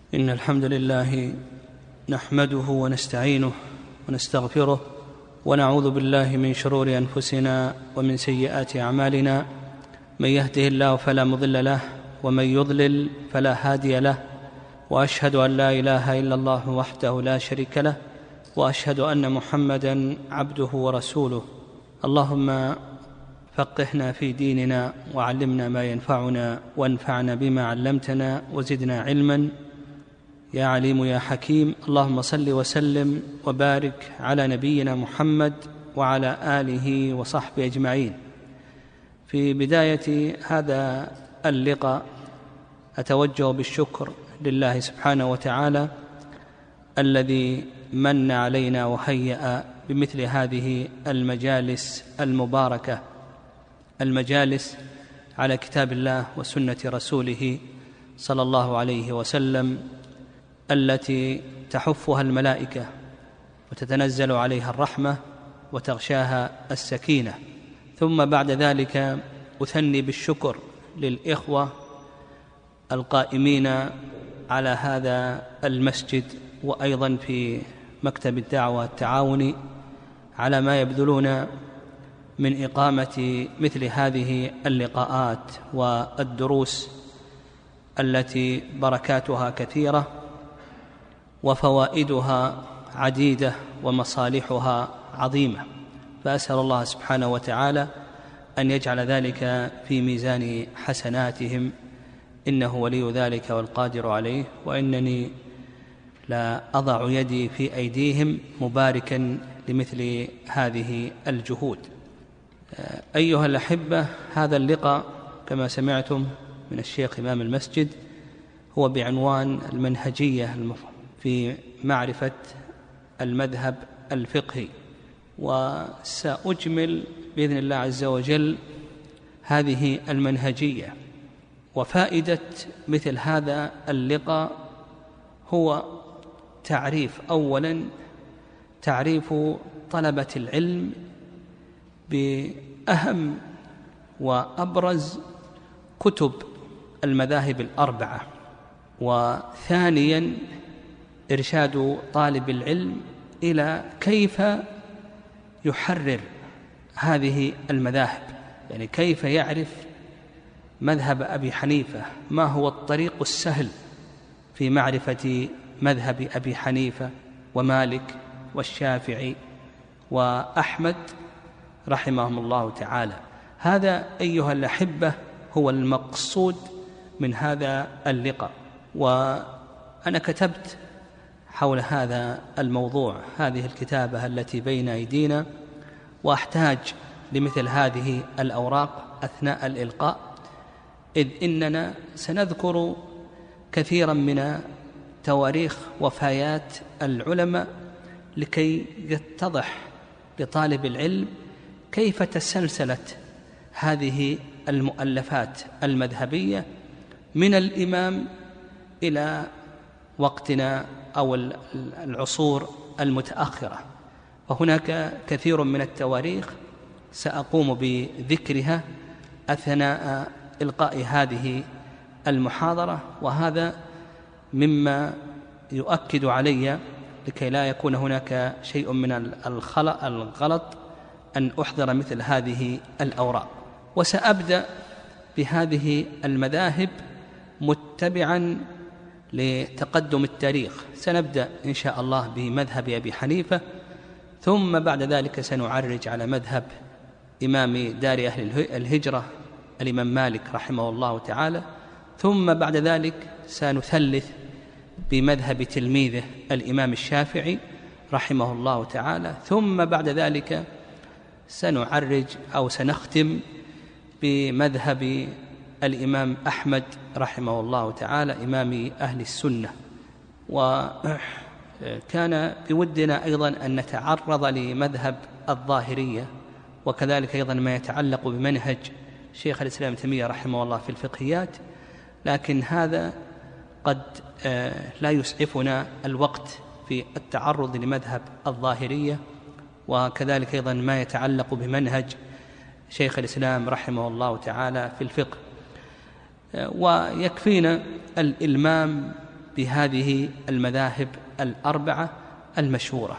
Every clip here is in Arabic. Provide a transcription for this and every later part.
إن الحمد لله نحمده ونستعينه ونستغفره ونعوذ بالله من شرور أنفسنا ومن سيئات أعمالنا. من يهده الله فلا مضل له ومن يضلل فلا هادي له، وأشهد أن لا إله إلا الله وحده لا شريك له، وأشهد أن محمدًا عبده ورسوله. اللهم فقهنا في ديننا وعلمنا ما ينفعنا وانفعنا بما علمتنا وزدنا علما يا عليم يا حكيم. اللهم صل وسلم وبارك على نبينا محمد وعلى آله وصحبه أجمعين. في بداية هذا اللقاء أتوجه بالشكر لله سبحانه وتعالى الذي من علينا وهيأ بمثل هذه المجالس المباركة، المجالس على كتاب الله وسنة رسوله صلى الله عليه وسلم، التي تحفها الملائكة وتتنزل عليها الرحمة وتغشاها السكينة. ثم بعد ذلك أثني بالشكر للإخوة القائمين على هذا المسجد وأيضا في مكتب الدعوة التعاوني على ما يبذلون من إقامة مثل هذه اللقاءات والدروس التي بركاتها كثيرة وفوائدها عديدة ومصالحها عظيمة. فأسأل الله سبحانه وتعالى أن يجعل ذلك في ميزان حسناتهم، إنه ولي ذلك والقادر عليه، وإنني لا أضع يدي في أيديهم مباركا لمثل هذه الجهود. أيها الأحبة، هذا اللقاء كما سمعتم من الشيخ إمام المسجد هو بعنوان المنهجية في معرفة المذهب الفقهي، وسأجمل بإذن الله عز وجل هذه المنهجية. وفائدة مثل هذا اللقاء هو أولا تعريف طلبة العلم بأهم وأبرز كتب المذاهب الأربعة، وثانيا إرشاد طالب العلم إلى كيف يحرر هذه المذاهب، يعني كيف يعرف مذهب أبي حنيفة، ما هو الطريق السهل في معرفة مذهب أبي حنيفة ومالك والشافعي وأحمد رحمهم الله تعالى. هذا أيها الأحبة هو المقصود من هذا اللقاء. وأنا كتبت حول هذا الموضوع هذه الكتابة التي بين أيدينا، وأحتاج لمثل هذه الأوراق أثناء الإلقاء، إذ إننا سنذكر كثيرا من تواريخ وفيات العلماء لكي يتضح لطالب العلم كيف تسلسلت هذه المؤلفات المذهبية من الإمام إلى وقتنا أو العصور المتأخرة. وهناك كثير من التواريخ سأقوم بذكرها أثناء إلقاء هذه المحاضرة، وهذا مما يؤكد علي لكي لا يكون هناك شيء من الغلط أن أحضر مثل هذه الأوراق. وسأبدأ بهذه المذاهب متبعا لتقدم التاريخ. سنبدأ إن شاء الله بمذهب أبي حنيفة، ثم بعد ذلك سنعرج على مذهب إمام دار أهل الهجرة الإمام مالك رحمه الله تعالى، ثم بعد ذلك سنثلث بمذهب تلميذه الإمام الشافعي رحمه الله تعالى، ثم بعد ذلك سنعرج أو سنختم بمذهب الإمام أحمد رحمه الله تعالى إمام أهل السنة. وكان بودنا أيضا أن نتعرض لمذهب الظاهرية، وكذلك أيضا ما يتعلق بمنهج شيخ الإسلام ابن تيمية رحمه الله في الفقهيات، لكن هذا قد لا يسعفنا الوقت في التعرض لمذهب الظاهرية، وكذلك أيضا ما يتعلق بمنهج شيخ الإسلام رحمه الله تعالى في الفقه. ويكفينا الإلمام بهذه المذاهب الأربعة المشهورة.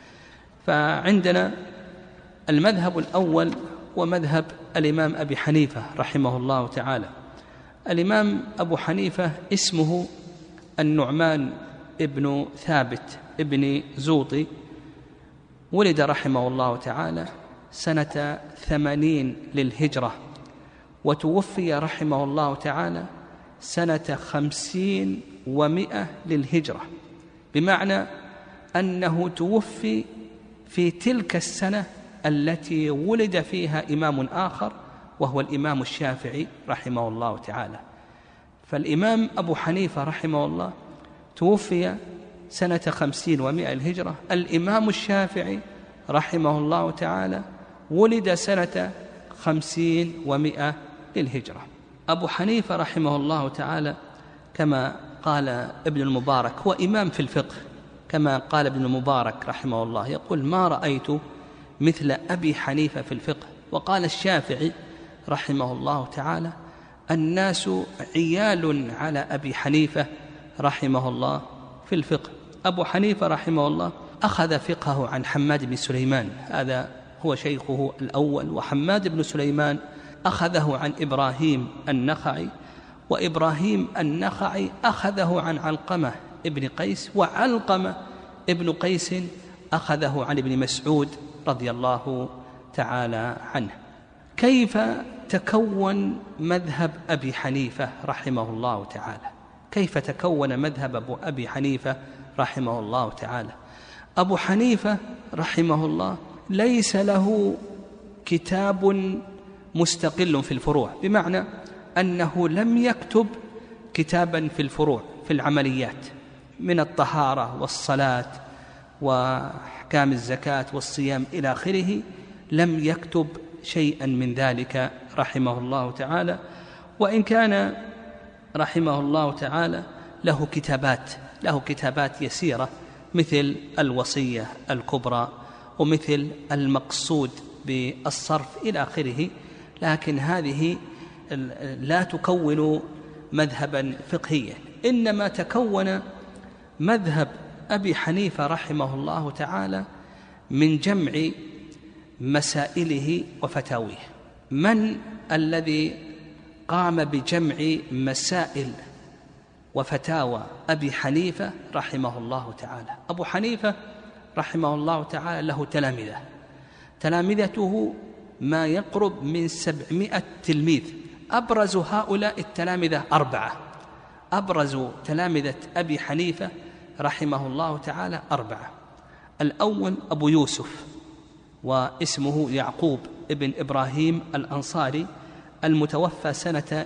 فعندنا المذهب الأول ومذهب الإمام أبي حنيفة رحمه الله تعالى. الإمام أبو حنيفة اسمه النعمان ابن ثابت ابن زوطي، ولد رحمه الله تعالى سنة 80 للهجرة، وتوفي رحمه الله تعالى سنة 50 و100 للهجرة، بمعنى أنه توفي في تلك السنة التي ولد فيها إمام آخر وهو الإمام الشافعي رحمه الله تعالى. فالإمام أبو حنيفة رحمه الله توفي سنة 50 و100 الهجرة. الإمام الشافعي رحمه الله تعالى ولد سنة 50 و100 للهجرة. أبو حنيفة رحمه الله تعالى كما قال ابن المبارك هو إمام في الفقه، كما قال ابن المبارك رحمه الله يقول: ما رأيت مثل أبي حنيفة في الفقه. وقال الشافعي رحمه الله تعالى: الناس عيال على أبي حنيفة رحمه الله في الفقه. أبو حنيفة رحمه الله أخذ فقهه عن حماد بن سليمان، هذا هو شيخه الأول، وحماد بن سليمان أخذه عن إبراهيم النخعي، وإبراهيم النخعي أخذه عن علقمة ابن قيس، وعلقمة ابن قيس أخذه عن ابن مسعود رضي الله تعالى عنه. كيف تكون مذهب أبي حنيفة رحمه الله تعالى؟ كيف تكون مذهب أبي حنيفة رحمه الله تعالى؟ أبو حنيفة رحمه الله ليس له كتاب مستقل في الفروع، بمعنى أنه لم يكتب كتابا في الفروع في العمليات من الطهارة والصلاة وأحكام الزكاة والصيام إلى آخره، لم يكتب شيئا من ذلك رحمه الله تعالى، وإن كان رحمه الله تعالى له كتابات يسيرة مثل الوصية الكبرى ومثل المقصود بالصرف إلى آخره، لكن هذه لا تكون مذهبا فقهيا. إنما تكون مذهب أبي حنيفة رحمه الله تعالى من جمع مسائله وفتاويه. من الذي قام بجمع مسائل وفتاوى أبي حنيفة رحمه الله تعالى؟ أبو حنيفة رحمه الله تعالى له تلامذته ما يقرب من 700 تلميذ. أبرز هؤلاء التلامذة 4. أبرز تلامذة أبي حنيفة رحمه الله تعالى 4. الأول أبو يوسف، واسمه يعقوب ابن إبراهيم الأنصاري، المتوفى سنة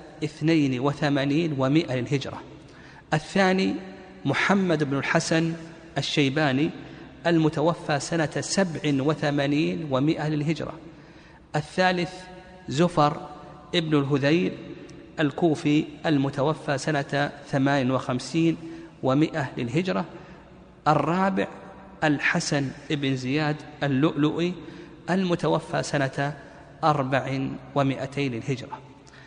82 و100 للهجرة. الثاني محمد بن الحسن الشيباني، المتوفى سنة 87 و100 للهجرة. الثالث زفر ابن الهذيل الكوفي، المتوفى سنة 58 و100 للهجرة. الرابع الحسن ابن زياد اللؤلؤي، المتوفى سنة 4 و200 للهجرة.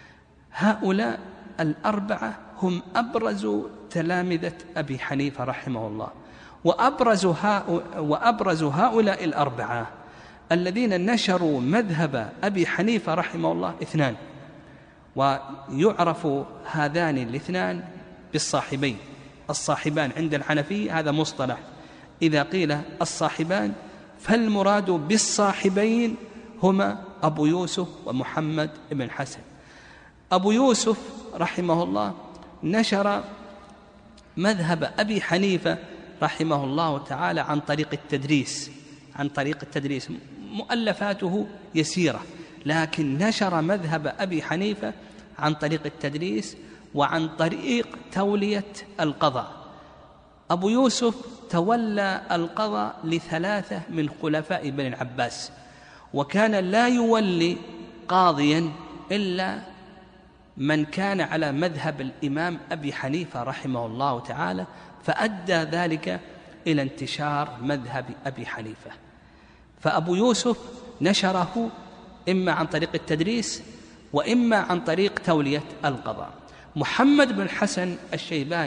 هؤلاء 4 هم أبرز تلامذة أبي حنيفة رحمه الله. وأبرز هؤلاء 4 الذين نشروا مذهب أبي حنيفة رحمه الله 2، ويعرف هذان الاثنان بالصاحبين. الصاحبان عند الحنفية هذا مصطلح، إذا قيل الصاحبان فالمراد بالصاحبين هما أبو يوسف ومحمد بن حسن. أبو يوسف رحمه الله نشر مذهب أبي حنيفة رحمه الله تعالى عن طريق التدريس. مؤلفاته يسيرة، لكن نشر مذهب أبي حنيفة عن طريق التدريس وعن طريق تولية القضاء. أبو يوسف تولى القضاء ل3 من خلفاء بني العباس، وكان لا يولي قاضيا إلا من كان على مذهب الإمام أبي حنيفة رحمه الله تعالى، فأدى ذلك إلى انتشار مذهب أبي حنيفة. فأبو يوسف نشره إما عن طريق التدريس وإما عن طريق تولية القضاء. محمد بن الحسن الشيباني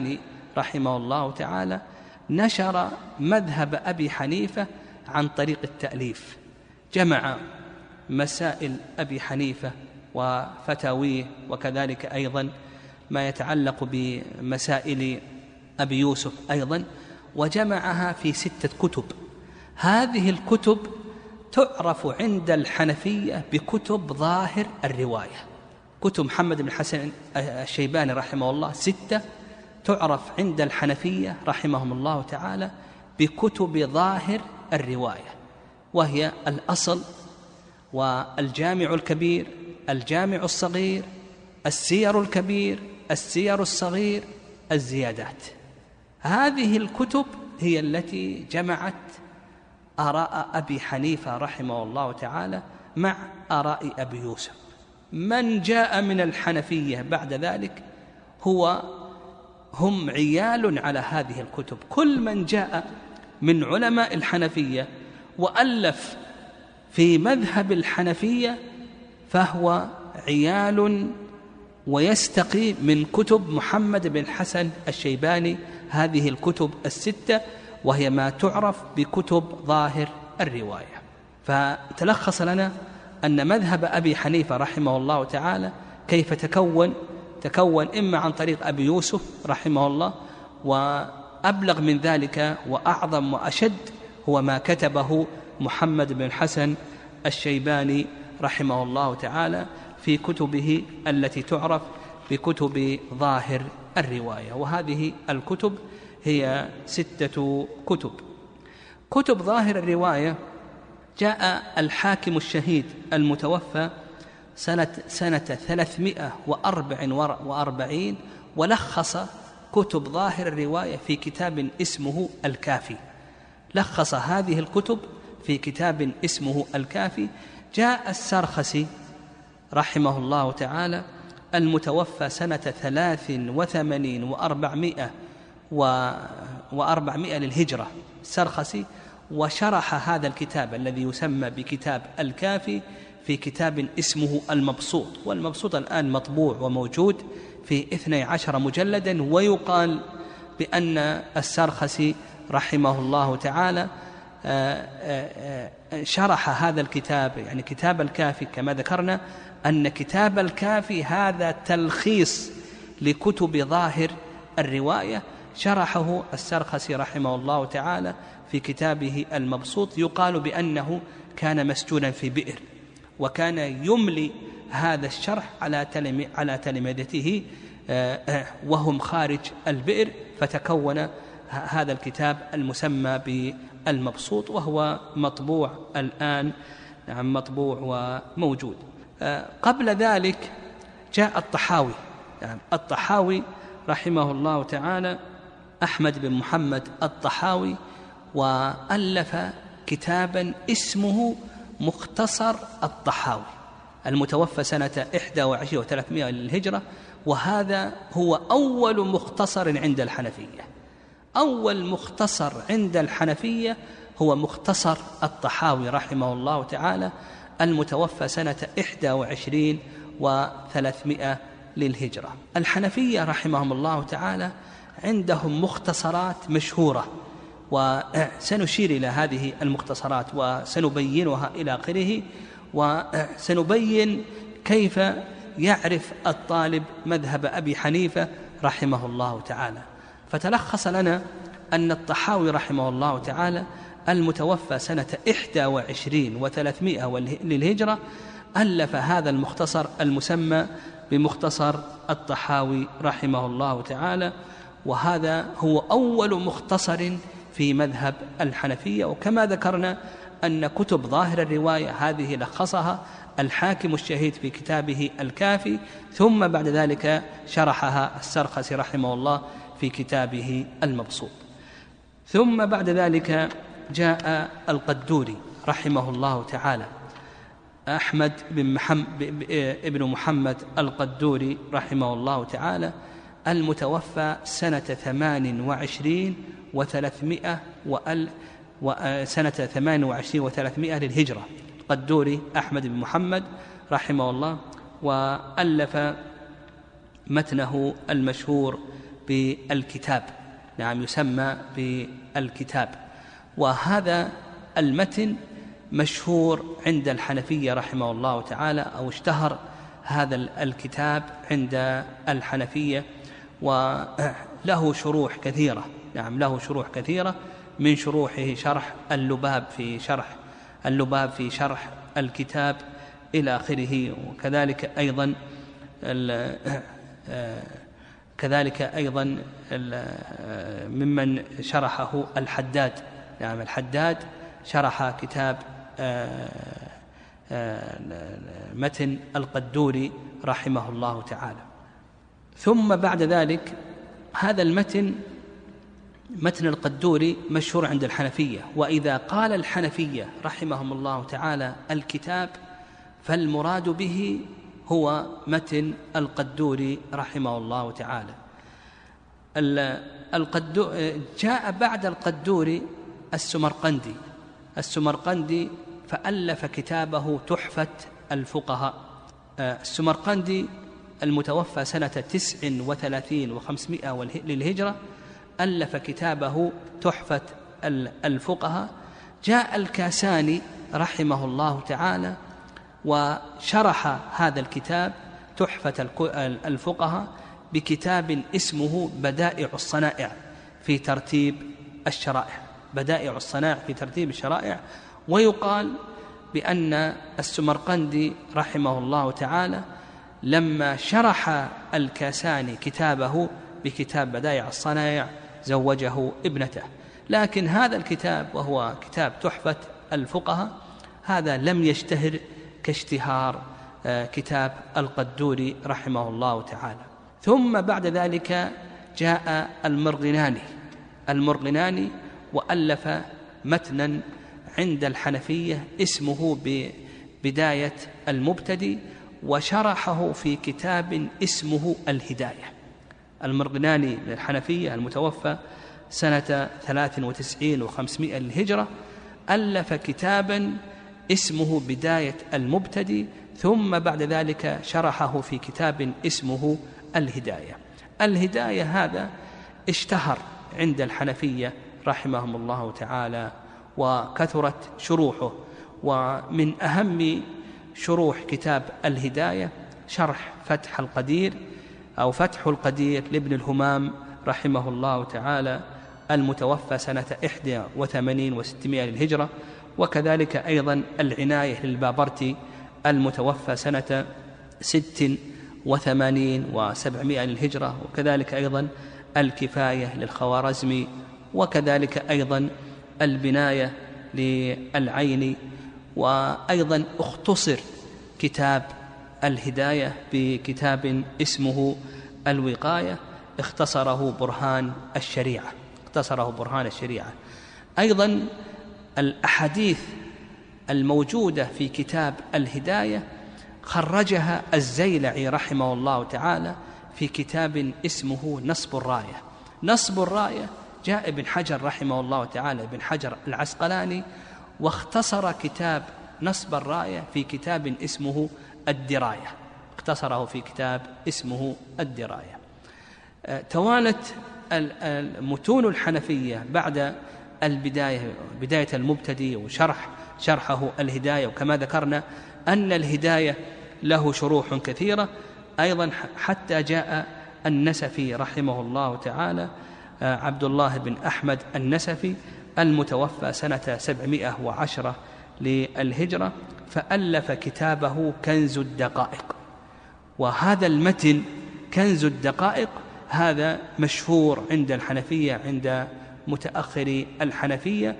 رحمه الله تعالى نشر مذهب أبي حنيفة عن طريق التأليف، جمع مسائل أبي حنيفة وفتاويه، وكذلك أيضا ما يتعلق بمسائل أبي يوسف أيضا، وجمعها في 6 كتب. هذه الكتب تعرف عند الحنفية بكتب ظاهر الرواية. كتب محمد بن الحسن الشيباني رحمه الله 6 تعرف عند الحنفية رحمهم الله تعالى بكتب ظاهر الرواية، وهي الأصل، والجامع الكبير، الجامع الصغير، السير الكبير، السير الصغير، الزيادات. هذه الكتب هي التي جمعت آراء أبي حنيفة رحمه الله تعالى مع آراء أبي يوسف. من جاء من الحنفية بعد ذلك هم عيال على هذه الكتب. كل من جاء من علماء الحنفية وألف في مذهب الحنفية فهو عيال ويستقي من كتب محمد بن الحسن الشيباني، هذه الكتب 6، وهي ما تعرف بكتب ظاهر الرواية. فتلخص لنا أن مذهب أبي حنيفة رحمه الله تعالى كيف تكون إما عن طريق أبي يوسف رحمه الله، وأبلغ من ذلك وأعظم وأشد هو ما كتبه محمد بن الحسن الشيباني رحمه الله تعالى في كتبه التي تعرف بكتب ظاهر الرواية. وهذه الكتب هي 6 كتب. كتب ظاهر الرواية جاء الحاكم الشهيد المتوفى سنة 344 ولخص كتب ظاهر الرواية في كتاب اسمه الكافي. لخص هذه الكتب في كتاب اسمه الكافي. جاء السرخسي رحمه الله تعالى المتوفى سنة 83 و400 للهجرة، السرخسي، وشرح هذا الكتاب الذي يسمى بكتاب الكافي في كتاب اسمه المبسوط. والمبسوط الآن مطبوع وموجود في 12 مجلدا. ويقال بأن السرخسي رحمه الله تعالى شرح هذا الكتاب، يعني كتاب الكافي كما ذكرنا أن كتاب الكافي هذا تلخيص لكتب ظاهر الرواية، شرحه السرخسي رحمه الله تعالى في كتابه المبسوط. يقال بأنه كان مسجونا في بئر، وكان يملي هذا الشرح على تلامذته وهم خارج البئر، فتكون هذا الكتاب المسمى بالمبسوط، وهو مطبوع الآن، نعم مطبوع وموجود. قبل ذلك جاء الطحاوي، يعني الطحاوي رحمه الله تعالى أحمد بن محمد الطحاوي، وألف كتابا اسمه مختصر الطحاوي المتوفى سنة 21 و300 للهجرة. وهذا هو أول مختصر عند الحنفية. أول مختصر عند الحنفية هو مختصر الطحاوي رحمه الله تعالى المتوفى سنة 21 و300 للهجرة. الحنفية رحمهم الله تعالى عندهم مختصرات مشهورة، وسنشير إلى هذه المختصرات وسنبينها إلى آخره، وسنبين كيف يعرف الطالب مذهب أبي حنيفة رحمه الله تعالى. فتلخص لنا أن الطحاوي رحمه الله تعالى المتوفى سنة 21 و300 للهجرة ألف هذا المختصر المسمى بمختصر الطحاوي رحمه الله تعالى، وهذا هو أول مختصر في مذهب الحنفية. وكما ذكرنا أن كتب ظاهر الرواية هذه لخصها الحاكم الشهيد في كتابه الكافي، ثم بعد ذلك شرحها السرخسي رحمه الله في كتابه المبسوط. ثم بعد ذلك جاء القدوري رحمه الله تعالى، أحمد بن محمد القدوري رحمه الله تعالى المتوفى سنة 28 و300 سنة 28 و300 للهجرة. القدوري أحمد بن محمد رحمه الله، وألف متنه المشهور بالكتاب نعم يسمى بالكتاب. وهذا المتن مشهور عند الحنفية رحمه الله تعالى، أو اشتهر هذا الكتاب عند الحنفية، وله شروح كثيرة. نعم له شروح كثيرة، من شروحه شرح اللباب في شرح الكتاب إلى آخره. كذلك أيضا ممن شرحه الحداد. نعم الحداد شرح كتاب متن القدوري رحمه الله تعالى. ثم بعد ذلك هذا المتن، متن القدوري، مشهور عند الحنفية. وإذا قال الحنفية رحمهم الله تعالى الكتاب فالمراد به هو متن القدوري رحمه الله تعالى. جاء بعد القدوري السمرقندي فألف كتابه تحفة الفقهاء. السمرقندي المتوفى سنة 39 و500 للهجرة ألف كتابه تحفة الفقهاء. جاء الكاساني رحمه الله تعالى وشرح هذا الكتاب تحفة الفقهاء بكتاب اسمه بدائع الصنائع في ترتيب الشرائع. ويقال بأن السمرقندي رحمه الله تعالى لما شرح الكاساني كتابه بكتاب بدائع الصنائع زوجه ابنته. لكن هذا الكتاب وهو كتاب تحفة الفقهاء هذا لم يشتهر كاشتهار كتاب القدوري رحمه الله تعالى. ثم بعد ذلك جاء المرغناني وألف متنا عند الحنفية اسمه بداية المبتدي، وشرحه في كتاب اسمه الهداية. المرغناني من الحنفية المتوفى سنة 93 و500 للهجرة ألف كتابا اسمه بداية المبتدي، ثم بعد ذلك شرحه في كتاب اسمه الهداية. الهداية هذا اشتهر عند الحنفية رحمهم الله تعالى وكثرت شروحه. ومن أهم شروح كتاب الهداية شرح فتح القدير لابن الهمام رحمه الله تعالى المتوفى سنة 81 و600 للهجرة. وكذلك أيضا العناية للبابرتي المتوفى سنة 86 و700 للهجرة. وكذلك أيضا الكفاية للخوارزمي، وكذلك أيضا البناية للعيني. وأيضا اختصر كتاب الهداية بكتاب اسمه الوقاية، اختصره برهان الشريعة. أيضا الأحاديث الموجودة في كتاب الهداية خرجها الزيلعي رحمه الله تعالى في كتاب اسمه نصب الراية. جاء ابن حجر رحمه الله تعالى، ابن حجر العسقلاني، واختصر كتاب نصب الراية في كتاب اسمه الدراية، اختصره في كتاب اسمه الدراية. توالت المتون الحنفية بعد بداية المبتدي وشرحه الهداية. وكما ذكرنا أن الهداية له شروح كثيرة أيضا، حتى جاء النسفي رحمه الله تعالى، عبد الله بن أحمد النسفي المتوفى سنة 710 للهجرة، فألف كتابه كنز الدقائق. وهذا المتن كنز الدقائق هذا مشهور عند الحنفية، عند متأخر الحنفية،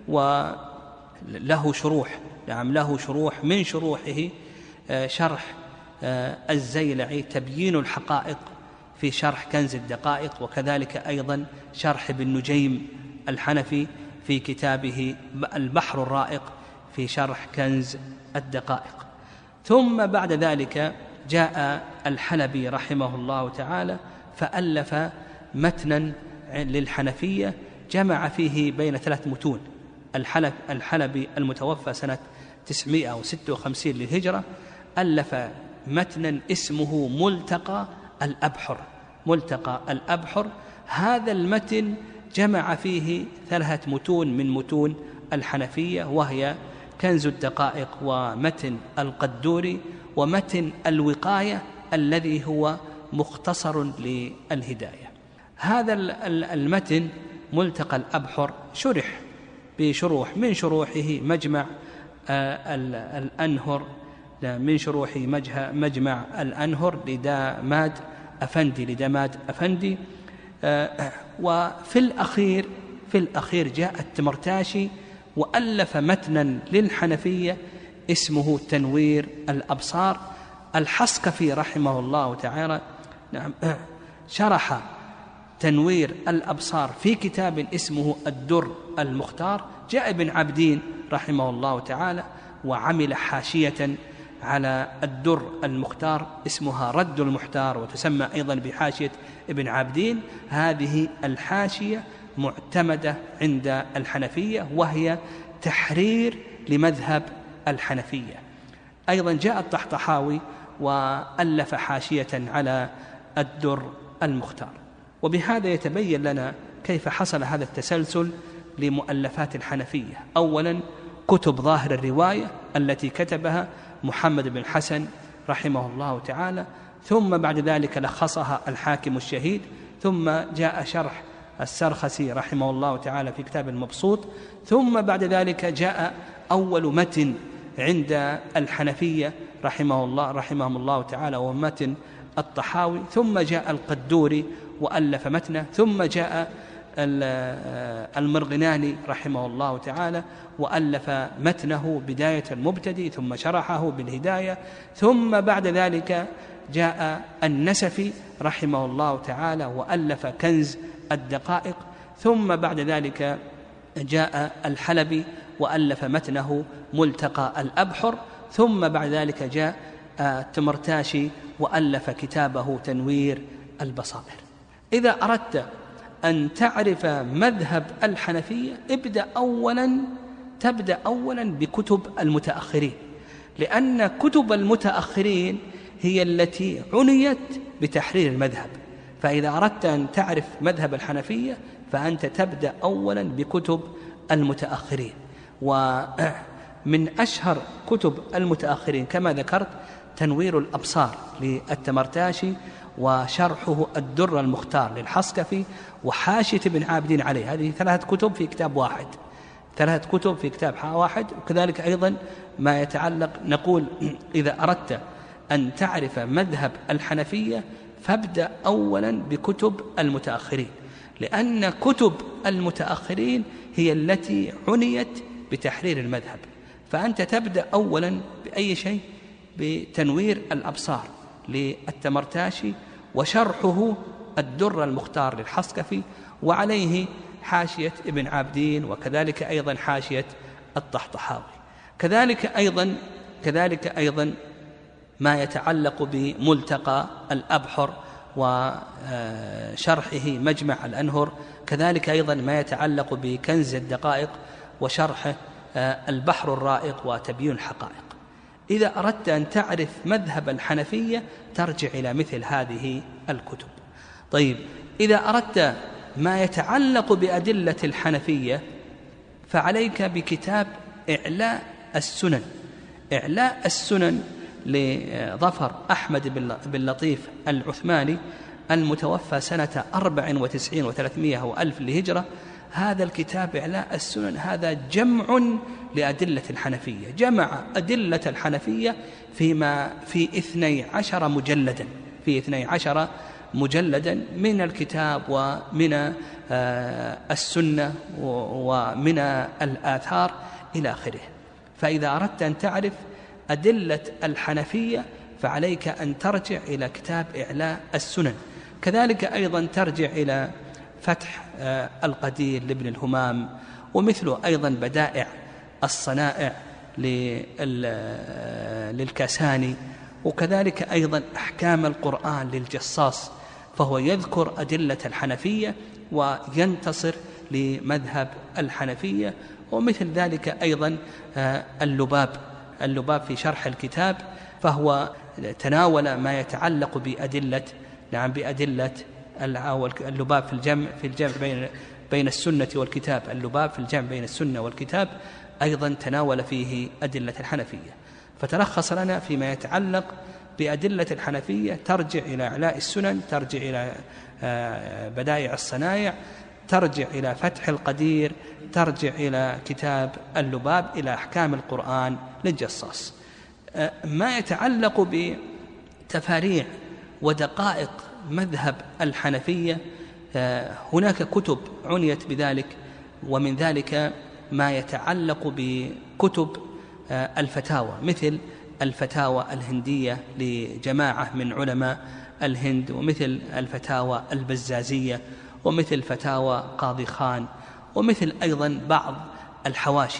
وله شروح. له شروح، من شروحه شرح الزيلعي تبيين الحقائق في شرح كنز الدقائق، وكذلك أيضا شرح ابن نجيم الحنفي في كتابه البحر الرائق في شرح كنز الدقائق. ثم بعد ذلك جاء الحلبي رحمه الله تعالى فألف متنا للحنفية جمع فيه بين 3 متون. الحلبي المتوفى سنة 956 للهجرة ألف متنا اسمه ملتقى الأبحر. هذا المتن جمع فيه 3 متون من متون الحنفية، وهي كنز الدقائق ومتن القدوري ومتن الوقاية الذي هو مختصر للهداية. هذا المتن ملتقى الأبحر شرح بشروح، من شروحه مجمع الأنهر، من شروحه مجمع الأنهر لداماد أفندي. وفي الأخير جاء التمرتاشي وألف متنا للحنفية اسمه تنوير الأبصار. الحصكفي رحمه الله تعالى شرح تنوير الأبصار في كتاب اسمه الدر المختار. جاء ابن عابدين رحمه الله تعالى وعمل حاشية على الدر المختار اسمها رد المحتار، وتسمى أيضا بحاشية ابن عابدين. هذه الحاشية معتمدة عند الحنفية وهي تحرير لمذهب الحنفية. أيضا جاء الطحطحاوي وألف حاشية على الدر المختار. وبهذا يتبين لنا كيف حصل هذا التسلسل لمؤلفات الحنفية. أولا كتب ظاهر الرواية التي كتبها محمد بن الحسن رحمه الله تعالى، ثم بعد ذلك لخصها الحاكم الشهيد، ثم جاء شرح السرخسي رحمه الله تعالى في كتاب المبسوط، ثم بعد ذلك جاء أول متن عند الحنفية رحمهم الله تعالى ومتن الطحاوي، ثم جاء القدوري وألف متنه، ثم جاء المرغناني رحمه الله تعالى وألف متنه بداية المبتدئ ثم شرحه بالهداية، ثم بعد ذلك جاء النسفي رحمه الله تعالى وألف كنز الدقائق، ثم بعد ذلك جاء الحلبي وألف متنه ملتقى الأبحر، ثم بعد ذلك جاء التمرتاشي وألف كتابه تنوير البصائر. إذا أردت أن تعرف مذهب الحنفية تبدأ أولا بكتب المتأخرين، لأن كتب المتأخرين هي التي عنيت بتحرير المذهب. فإذا أردت أن تعرف مذهب الحنفية فأنت تبدأ أولا بكتب المتأخرين. ومن أشهر كتب المتأخرين كما ذكرت تنوير الأبصار للتمرتاشي، وشرحه الدر المختار للحصكفي، وحاشية ابن عابدين عليه. هذه 3 كتب في كتاب واحد. وكذلك أيضا ما يتعلق، نقول إذا أردت أن تعرف مذهب الحنفية فابدأ أولا بكتب المتأخرين، لأن كتب المتأخرين هي التي عنيت بتحرير المذهب. فأنت تبدأ أولا بأي شيء؟ بتنوير الأبصار للتمرتاشي، وشرحه الدر المختار للحصكفي، وعليه حاشية ابن عابدين، وكذلك أيضا حاشية الطحطحاوي. كذلك أيضا ما يتعلق بملتقى الأبحر وشرحه مجمع الأنهر، كذلك أيضا ما يتعلق بكنز الدقائق وشرحه البحر الرائق وتبيين الحقائق. إذا أردت أن تعرف مذهب الحنفية ترجع إلى مثل هذه الكتب. طيب، إذا أردت ما يتعلق بأدلة الحنفية فعليك بكتاب إعلاء السنن لظفر أحمد بن لطيف العثماني المتوفى سنة 94 و300 وألف للهجرة. هذا الكتاب إعلاء السنن هذا جمع لأدلة الحنفية، جمع أدلة الحنفية في 12 مجلدا من الكتاب ومن السنة ومن الآثار إلى آخره. فإذا أردت أن تعرف أدلة الحنفية فعليك أن ترجع إلى كتاب إعلاء السنن. كذلك أيضا ترجع إلى فتح القدير لابن الهمام، ومثله أيضا بدائع الصنائع للكاساني، وكذلك أيضا أحكام القرآن للجصاص، فهو يذكر أدلة الحنفية وينتصر لمذهب الحنفية. ومثل ذلك أيضا اللباب في شرح الكتاب، فهو تناول ما يتعلق بأدلة اللباب في الجمع بين السنة والكتاب، اللباب في الجمع بين السنة والكتاب أيضا تناول فيه أدلة الحنفية. فتلخص لنا فيما يتعلق بأدلة الحنفية ترجع إلى إعلاء السنن، ترجع إلى بدائع الصنايع، ترجع إلى فتح القدير، ترجع إلى كتاب اللباب، إلى أحكام القرآن للجصاص. ما يتعلق بتفاريع ودقائق مذهب الحنفية هناك كتب عنيت بذلك، ومن ذلك ما يتعلق بكتب الفتاوى، مثل الفتاوى الهندية لجماعة من علماء الهند، ومثل الفتاوى البزازية، ومثل فتاوى قاضي خان، ومثل أيضا بعض الحواشي،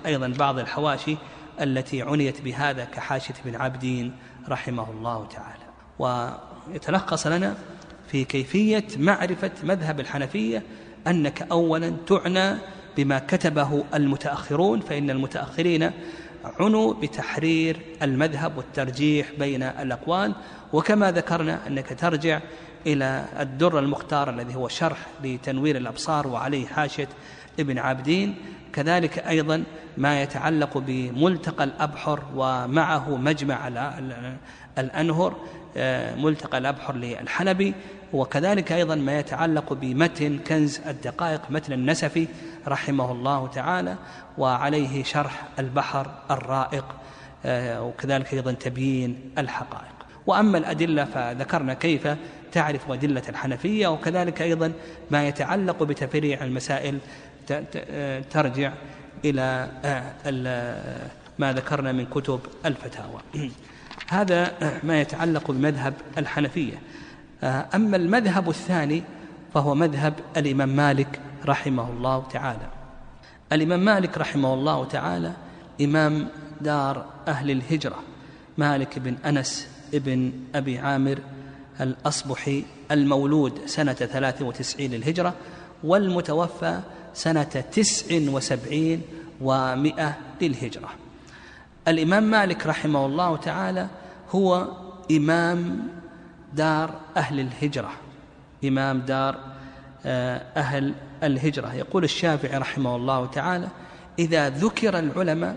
التي عنيت بهذا كحاشية بن عابدين رحمه الله تعالى. ويتلخص لنا في كيفية معرفة مذهب الحنفية أنك أولا تعنى بما كتبه المتأخرون، فإن المتأخرين عنوا بتحرير المذهب والترجيح بين الأقوال، وكما ذكرنا أنك ترجع إلى الدر المختار الذي هو شرح لتنوير الأبصار وعليه حاشية ابن عابدين، كذلك أيضا ما يتعلق بملتقى الأبحر ومعه مجمع الأنهر، ملتقى الأبحر للحلبي، وكذلك أيضا ما يتعلق بمتن كنز الدقائق متن النسفي رحمه الله تعالى، وعليه شرح البحر الرائق، وكذلك أيضا تبيين الحقائق. وأما الأدلة فذكرنا كيف تعرف أدلة الحنفية، وكذلك أيضا ما يتعلق بتفريع المسائل ترجع إلى ما ذكرنا من كتب الفتاوى. هذا ما يتعلق بمذهب الحنفية. أما المذهب الثاني فهو مذهب الإمام مالك رحمه الله تعالى. الإمام مالك رحمه الله تعالى إمام دار أهل الهجرة، مالك بن أنس ابن أبي عامر الأصبحي، المولود سنة 93 للهجرة، والمتوفى سنة 79 و100 للهجرة. الإمام مالك رحمه الله تعالى هو إمام دار أهل الهجرة، إمام دار أهل الهجرة. يقول الشافعي رحمه الله تعالى: إذا ذكر العلماء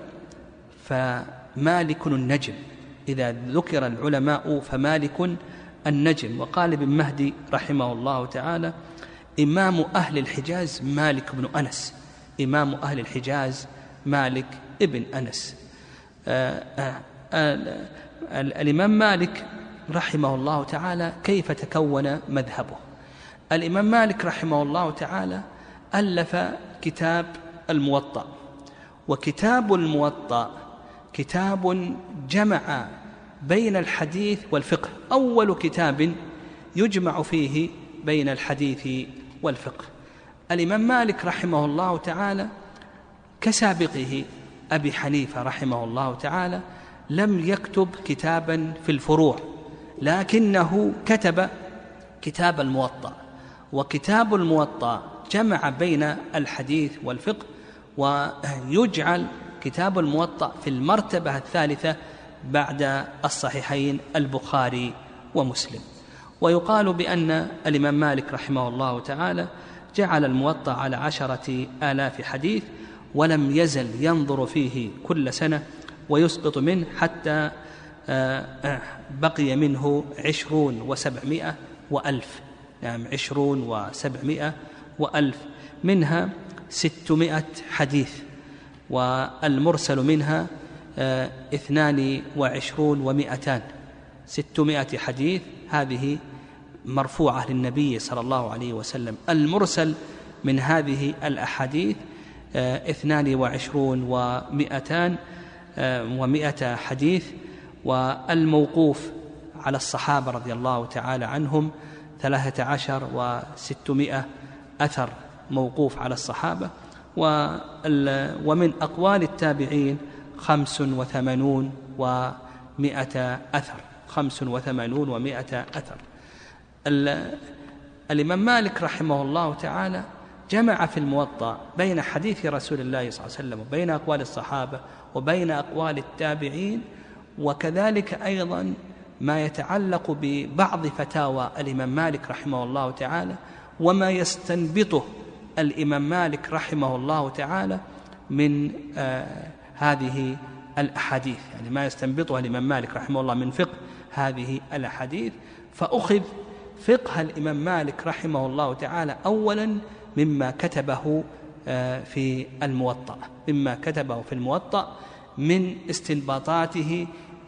فمالك النجم، إذا ذكر العلماء فمالك النجم. وقال ابن مهدي رحمه الله تعالى: إمام أهل الحجاز مالك بن أنس، إمام أهل الحجاز مالك ابن أنس. الإمام مالك رحمه الله تعالى كيف تكون مذهبه؟ الإمام مالك رحمه الله تعالى ألف كتاب الموطأ، وكتاب الموطأ كتاب جمع بين الحديث والفقه، أول كتاب يجمع فيه بين الحديث والفقه. الإمام مالك رحمه الله تعالى كسابقه أبي حنيفة رحمه الله تعالى لم يكتب كتابا في الفروع، لكنه كتب كتاب الموطأ، وكتاب الموطأ جمع بين الحديث والفقه، ويجعل كتاب الموطأ في المرتبة الثالثة بعد الصحيحين البخاري ومسلم. ويقال بأن الإمام مالك رحمه الله تعالى جعل الموطأ على 10,000 حديث، ولم يزل ينظر فيه كل سنة ويسقط منه حتى بقي منه 20 و700 وألف، يعني 20 و700 وألف، منها 600 حديث، والمرسل منها 22 و200. 600 حديث هذه مرفوعة للنبي صلى الله عليه وسلم. المرسل من هذه الأحاديث 22 و200 حديث، والموقوف على الصحابة رضي الله تعالى عنهم 13 و600 أثر موقوف على الصحابة، ومن أقوال التابعين 85 و100 أثر، 85 و100 أثر. الإمام مالك رحمه الله تعالى جمع في الموطأ بين حديث رسول الله صلى الله عليه وسلم وبين أقوال الصحابة وبين أقوال التابعين، وكذلك أيضا ما يتعلق ببعض فتاوى الإمام مالك رحمه الله تعالى وما يستنبطه الإمام مالك رحمه الله تعالى من هذه الأحاديث، يعني ما يستنبطها الإمام مالك رحمه الله من فقه هذه الأحاديث. فأخذ فقه الإمام مالك رحمه الله تعالى أولا مما كتبه في الموطأ، مما كتبه في الموطأ من استنباطاته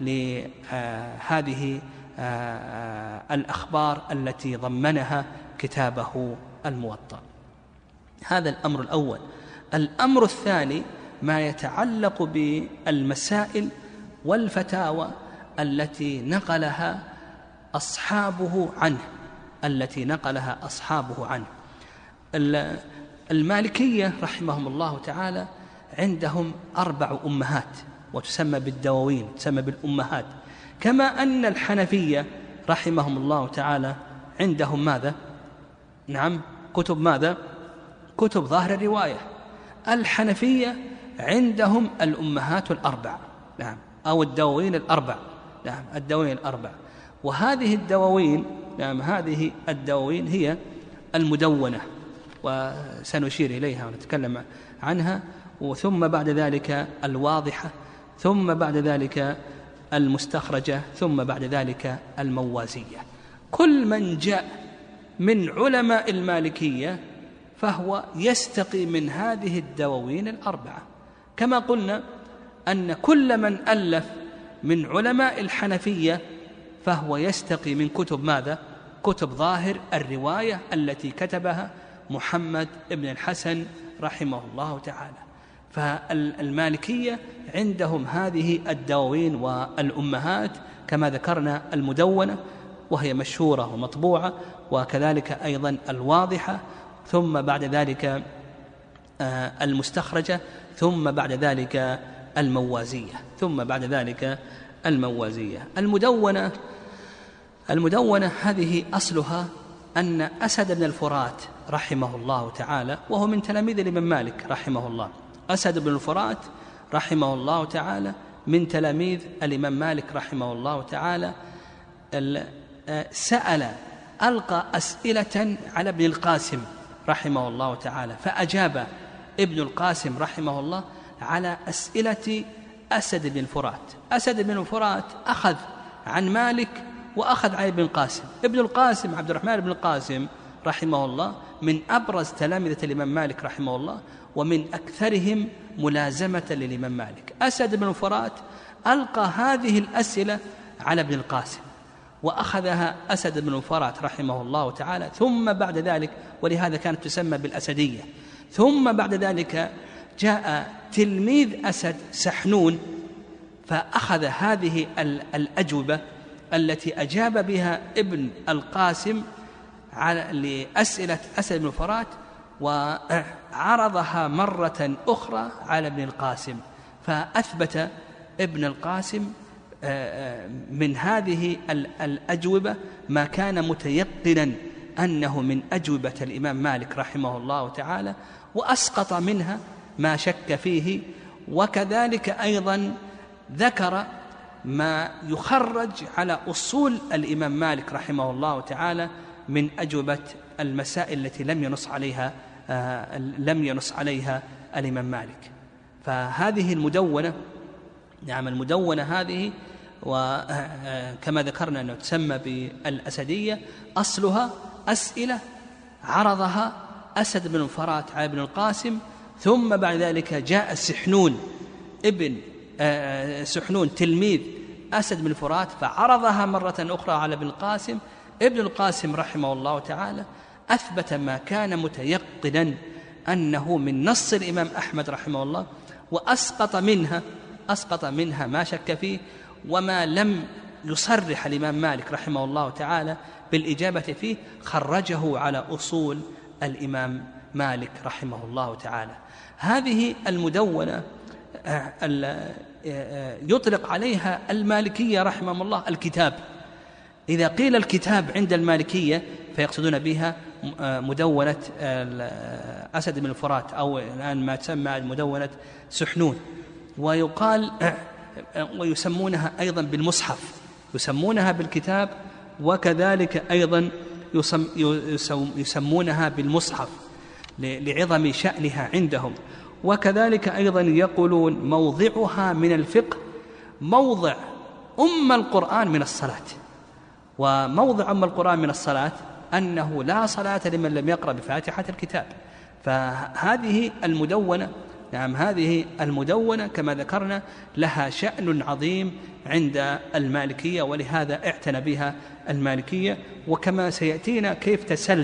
لهذه الأخبار التي ضمنها كتابه الموطأ. هذا الأمر الأول. الأمر الثاني ما يتعلق بالمسائل والفتاوى التي نقلها أصحابه عنه. المالكية رحمهم الله تعالى عندهم 4 أمهات وتسمى بالدواوين، تسمى بالأمهات، كما أن الحنفية رحمهم الله تعالى عندهم ماذا؟ نعم، كتب ماذا؟ كتب ظاهر الرواية. الحنفية عندهم الأمهات 4، نعم، أو الدواوين 4، نعم، الدواوين 4. وهذه الدواوين، نعم، هذه الدواوين هي المدونة، وسنشير إليها ونتكلم عنها، ثم بعد ذلك الواضحة، ثم بعد ذلك المستخرجة، ثم بعد ذلك الموازية. كل من جاء من علماء المالكية فهو يستقي من هذه الدواوين 4، كما قلنا أن كل من ألف من علماء الحنفية فهو يستقي من كتب ماذا؟ كتب ظاهر الرواية التي كتبها محمد بن الحسن رحمه الله تعالى. فالمالكية عندهم هذه الدواوين والأمهات، كما ذكرنا المدونة وهي مشهورة ومطبوعة، وكذلك أيضا الواضحة، ثم بعد ذلك المستخرجة، ثم بعد ذلك الموازية. المدونة هذه أصلها أن أسد بن الفرات رحمه الله تعالى، وهو من تلاميذ الإمام مالك رحمه الله، أسد بن الفرات رحمه الله تعالى من تلاميذ الإمام مالك رحمه الله تعالى، ألقى أسئلة على ابن القاسم رحمه الله تعالى، فأجاب ابن القاسم رحمه الله على أسئلة أسد بن الفرات. أسد بن الفرات أخذ عن مالك وأخذ عن ابن القاسم. ابن القاسم عبد الرحمن بن القاسم رحمه الله من أبرز تلامذة الإمام مالك رحمه الله، ومن أكثرهم ملازمة للإمام مالك. أسد بن الفرات ألقى هذه الأسئلة على ابن القاسم، وأخذها أسد بن الفرات رحمه الله تعالى، ثم بعد ذلك، ولهذا كانت تسمى بالأسدية، ثم بعد ذلك جاء تلميذ أسد سحنون فأخذ هذه الأجوبة التي أجاب بها ابن القاسم لأسئلة أسد بن الفرات، وعرضها مرة أخرى على ابن القاسم، فأثبت ابن القاسم من هذه الأجوبة ما كان متيقنا أنه من أجوبة الإمام مالك رحمه الله تعالى، وأسقط منها ما شك فيه. وكذلك أيضا ذكر ما يخرج على أصول الإمام مالك رحمه الله تعالى من أجوبة المسائل التي لم ينص عليها الإمام مالك. فهذه المدونة، نعم، المدونة هذه، وكما ذكرنا أنه تسمى بالأسدية، أصلها أسئلة عرضها أسد بن الفرات على ابن القاسم، ثم بعد ذلك جاء سحنون تلميذ أسد بن الفرات فعرضها مرة أخرى على ابن القاسم. ابن القاسم رحمه الله تعالى أثبت ما كان متيقنا أنه من نص الإمام أحمد رحمه الله، وأسقط منها ما شك فيه، وما لم يصرح الإمام مالك رحمه الله تعالى بالإجابة فيه خرجه على أصول الإمام مالك رحمه الله تعالى. هذه المدونة يطلق عليها المالكية رحمه الله الكتاب. إذا قيل الكتاب عند المالكية فيقصدون بها مدونة أسد بن الفرات، أو الآن ما تسمى مدونة سحنون، ويسمونها أيضا بالمصحف، يسمونها بالكتاب، وكذلك أيضا يسمونها بالمصحف لعظم شأنها عندهم. وكذلك أيضا يقولون موضعها من الفقه موضع القرآن من الصلاة، وموضع القرآن من الصلاة أنه لا صلاة لمن لم يقرأ بفاتحة الكتاب. فهذه المدونة، نعم هذه المدونة كما ذكرنا لها شأن عظيم عند المالكية، ولهذا اعتنى بها المالكية. وكما سيأتينا كيف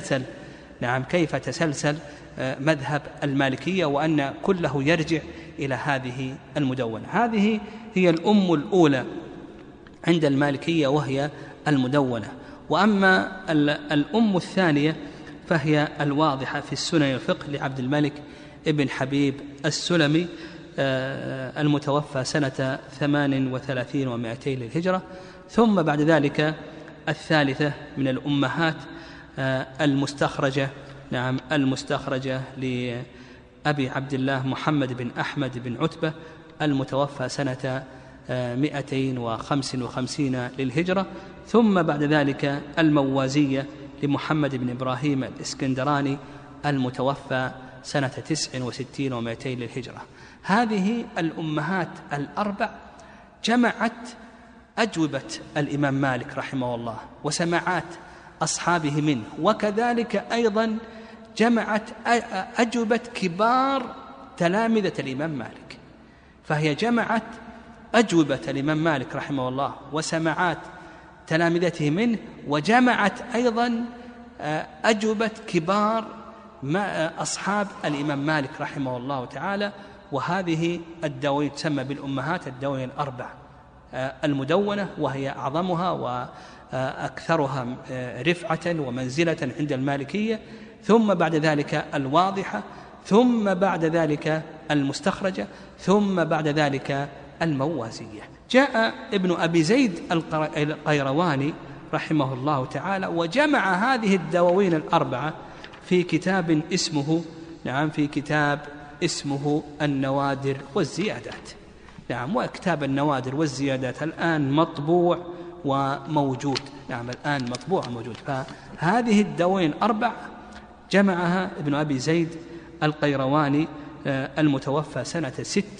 تسلسل مذهب المالكية، وأن كله يرجع إلى هذه المدونة. هذه هي الأم الأولى عند المالكية وهي المدونة. وأما الأم الثانية فهي الواضحة في السنن الفقه لعبد الملك ابن حبيب السلمي المتوفى سنة 38 و200 للهجرة. ثم بعد ذلك الثالثة من الأمهات المستخرجة، نعم المستخرجة لأبي عبد الله محمد بن أحمد بن عتبة المتوفى سنة 255 للهجرة. ثم بعد ذلك الموازية لمحمد بن إبراهيم الإسكندراني المتوفى سنة 69 و200 للهجرة. هذه الأمهات الأربع جمعت أجوبة الإمام مالك رحمه الله وسماعات أصحابه منه، وكذلك أيضا جمعت أجوبة كبار تلامذة الإمام مالك. فهي جمعت أجوبة الإمام مالك رحمه الله وسماعات تلامذته منه، وجمعت أيضا أجوبة كبار أصحاب الإمام مالك رحمه الله تعالى. وهذه الدواوين تسمى بالأمهات الدواوين الأربع: المدونة وهي أعظمها وأكثرها رفعة ومنزلة عند المالكية، ثم بعد ذلك الواضحة، ثم بعد ذلك المستخرجة، ثم بعد ذلك الموازية. جاء ابن أبي زيد القيرواني رحمه الله تعالى وجمع هذه الدواوين الأربعة في كتاب اسمه، نعم في كتاب اسمه النوادر والزيادات. نعم، وكتاب النوادر والزيادات الآن مطبوع وموجود، نعم الآن مطبوع وموجود. فهذه الدواوين أربع جمعها ابن أبي زيد القيرواني المتوفى سنة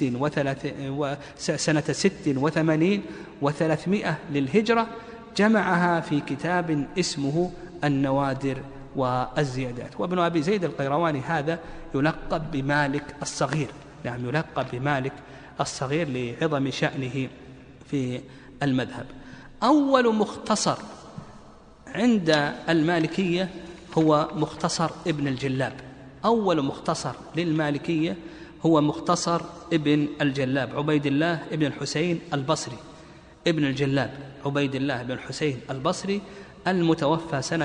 86 و300 للهجرة، جمعها في كتاب اسمه النوادر والزيادات. وابن أبي زيد القيرواني هذا يلقب بمالك الصغير، نعم يلقب بمالك الصغير لعظم شأنه في المذهب. أول مختصر عند المالكية هو مختصر ابن الجلاب. أول مختصر للمالكية هو مختصر ابن الجلاب عبيد الله ابن الحسين البصري، ابن الجلاب عبيد الله بن الحسين البصري المتوفى سنة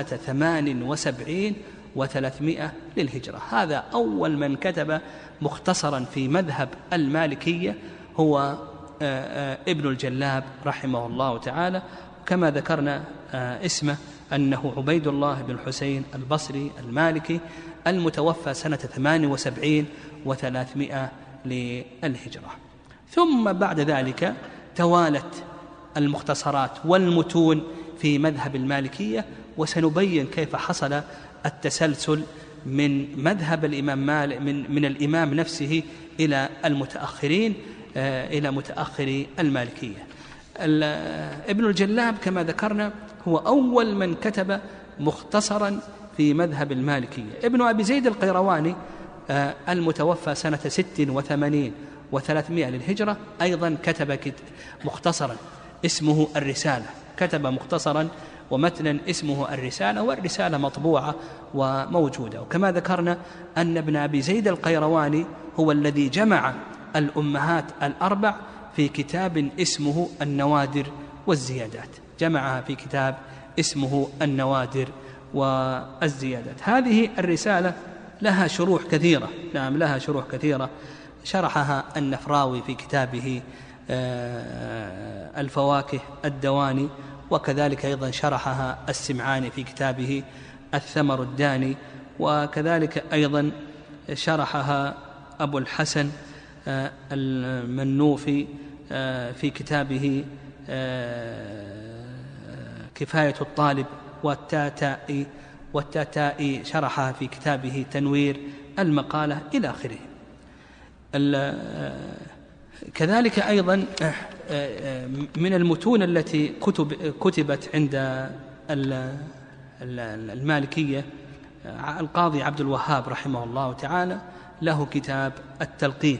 78 و300 للهجرة. هذا أول من كتب مختصرا في مذهب المالكية هو ابن الجلاب رحمه الله تعالى. كما ذكرنا اسمه أنه عبيد الله بن الحسين البصري المالكي المتوفى سنة 78 و300 للهجرة. ثم بعد ذلك توالت المختصرات والمتون في مذهب المالكية، وسنبين كيف حصل التسلسل من مذهب الإمام مالك من الإمام نفسه إلى المتأخرين إلى متأخري المالكية. ابن الجلاب كما ذكرنا هو أول من كتب مختصرا في مذهب المالكية. ابن أبي زيد القيرواني المتوفى سنة 86 و300 للهجرة أيضا كتب مختصرا اسمه الرسالة، كتب مختصرا ومتنا اسمه الرسالة، والرسالة مطبوعة وموجودة. وكما ذكرنا أن ابن أبي زيد القيرواني هو الذي جمع الأمهات الأربع في كتاب اسمه النوادر والزيادات، جمعها في كتاب اسمه النوادر والزيادات. هذه الرسالة لها شروح كثيرة، نعم لها شروح كثيرة، شرحها النفراوي في كتابه الفواكه الدواني، وكذلك أيضا شرحها السمعاني في كتابه الثمر الداني، وكذلك أيضا شرحها أبو الحسن المنوفي في كتابه كفاية الطالب، والتاتائي شرحها في كتابه تنوير المقالة إلى آخره. كذلك أيضا من المتون التي كتبت عند المالكية القاضي عبد الوهاب رحمه الله تعالى له كتاب التلقين،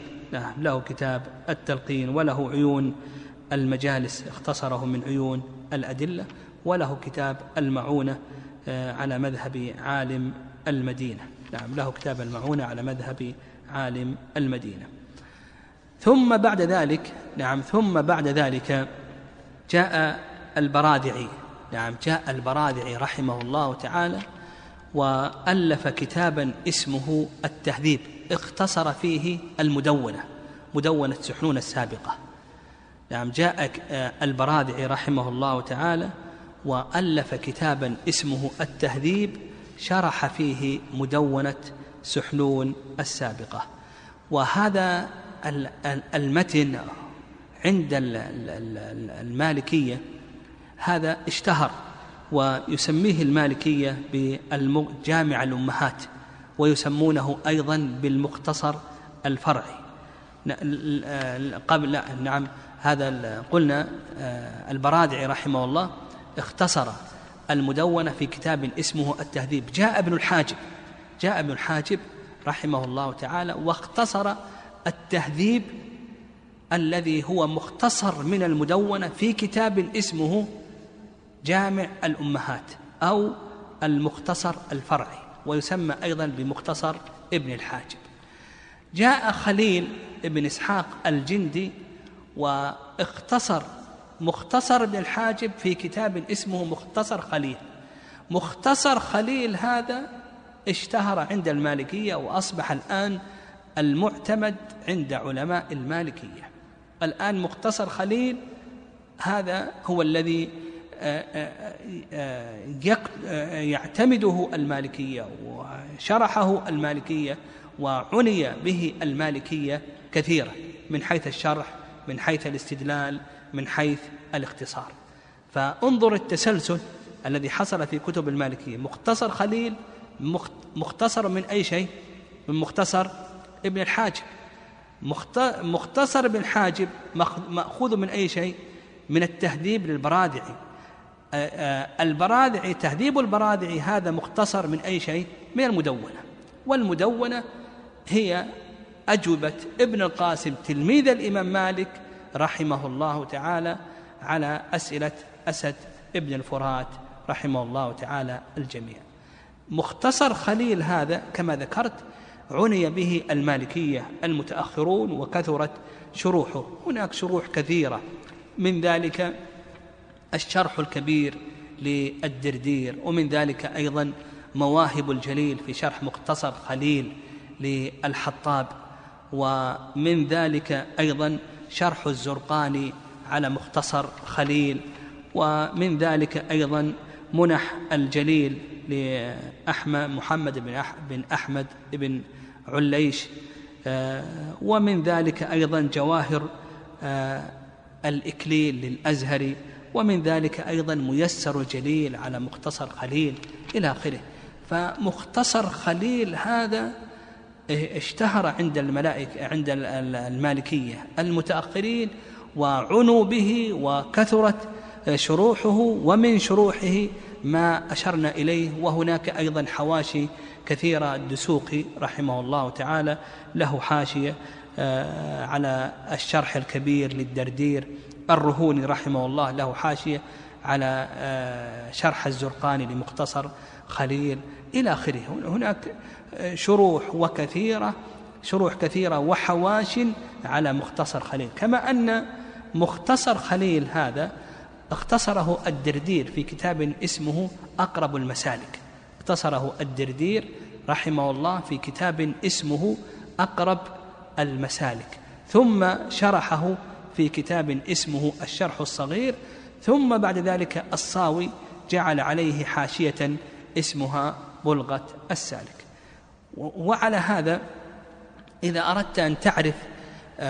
وله عيون المجالس اختصره من عيون الأدلة، وله كتاب المعونة على مذهب عالم المدينة. له كتاب المعونة على مذهب عالم المدينة. ثم بعد ذلك جاء البرادعي رحمه الله تعالى وألف كتابا اسمه التهذيب، اختصر فيه مدونة سحنون السابقة. جاء البرادعي رحمه الله تعالى وألف كتابا اسمه التهذيب، شرح فيه مدونة سحنون السابقة. وهذا المتن عند المالكية هذا اشتهر، ويسميه المالكية بجامع الأمهات، ويسمونه أيضا بالمختصر الفرعي. هذا قلنا البرادعي رحمه الله اختصر المدونة في كتاب اسمه التهذيب. جاء ابن الحاجب رحمه الله تعالى واختصر التهذيب الذي هو مختصر من المدونة في كتاب اسمه جامع الأمهات أو المختصر الفرعي، ويسمى أيضا بمختصر ابن الحاجب. جاء خليل ابن إسحاق الجندي واختصر مختصر ابن الحاجب في كتاب اسمه مختصر خليل هذا اشتهر عند المالكية، وأصبح الآن المعتمد عند علماء المالكية. الآن مختصر خليل هذا هو الذي يعتمده المالكية وشرحه المالكية وعني به المالكية كثيرا، من حيث الشرح، من حيث الاستدلال، من حيث الاختصار. فانظر التسلسل الذي حصل في كتب المالكية. مختصر خليل مختصر من أي شيء؟ من مختصر ابن الحاجب. مختصر ابن الحاجب مأخوذ من أي شيء؟ من التهذيب للبرادعي. تهذيب البرادعي هذا مختصر من أي شيء؟ من المدونة. والمدونة هي أجوبة ابن القاسم تلميذ الإمام مالك رحمه الله تعالى على أسئلة أسد ابن الفرات رحمه الله تعالى الجميع. مختصر خليل هذا كما ذكرت عني به المالكية المتأخرون، وكثرت شروحه. هناك شروح كثيرة، من ذلك الشرح الكبير للدردير، ومن ذلك أيضا مواهب الجليل في شرح مختصر خليل للحطاب، ومن ذلك أيضا شرح الزرقاني على مختصر خليل، ومن ذلك أيضا منح الجليل محمد بن أحمد بن عليش، ومن ذلك أيضا جواهر الإكليل للأزهري، ومن ذلك أيضا ميسر الجليل على مختصر خليل إلى آخره. فمختصر خليل هذا اشتهر عند المالكية المتأخرين وعنوا به، وكثرت شروحه، ومن شروحه ما أشرنا إليه. وهناك أيضا حواشي كثيرة. الدسوقي رحمه الله تعالى له حاشية على الشرح الكبير للدردير. الرهوني رحمه الله له حاشية على شرح الزرقاني لمختصر خليل إلى آخره. هناك شروح كثيرة وحواش على مختصر خليل. كما أن مختصر خليل هذا اختصره الدردير في كتاب اسمه أقرب المسالك. اختصره الدردير رحمه الله في كتاب اسمه أقرب المسالك، ثم شرحه في كتاب اسمه الشرح الصغير، ثم بعد ذلك الصاوي جعل عليه حاشية اسمها بلغة السالك. وعلى هذا إذا أردت أن تعرف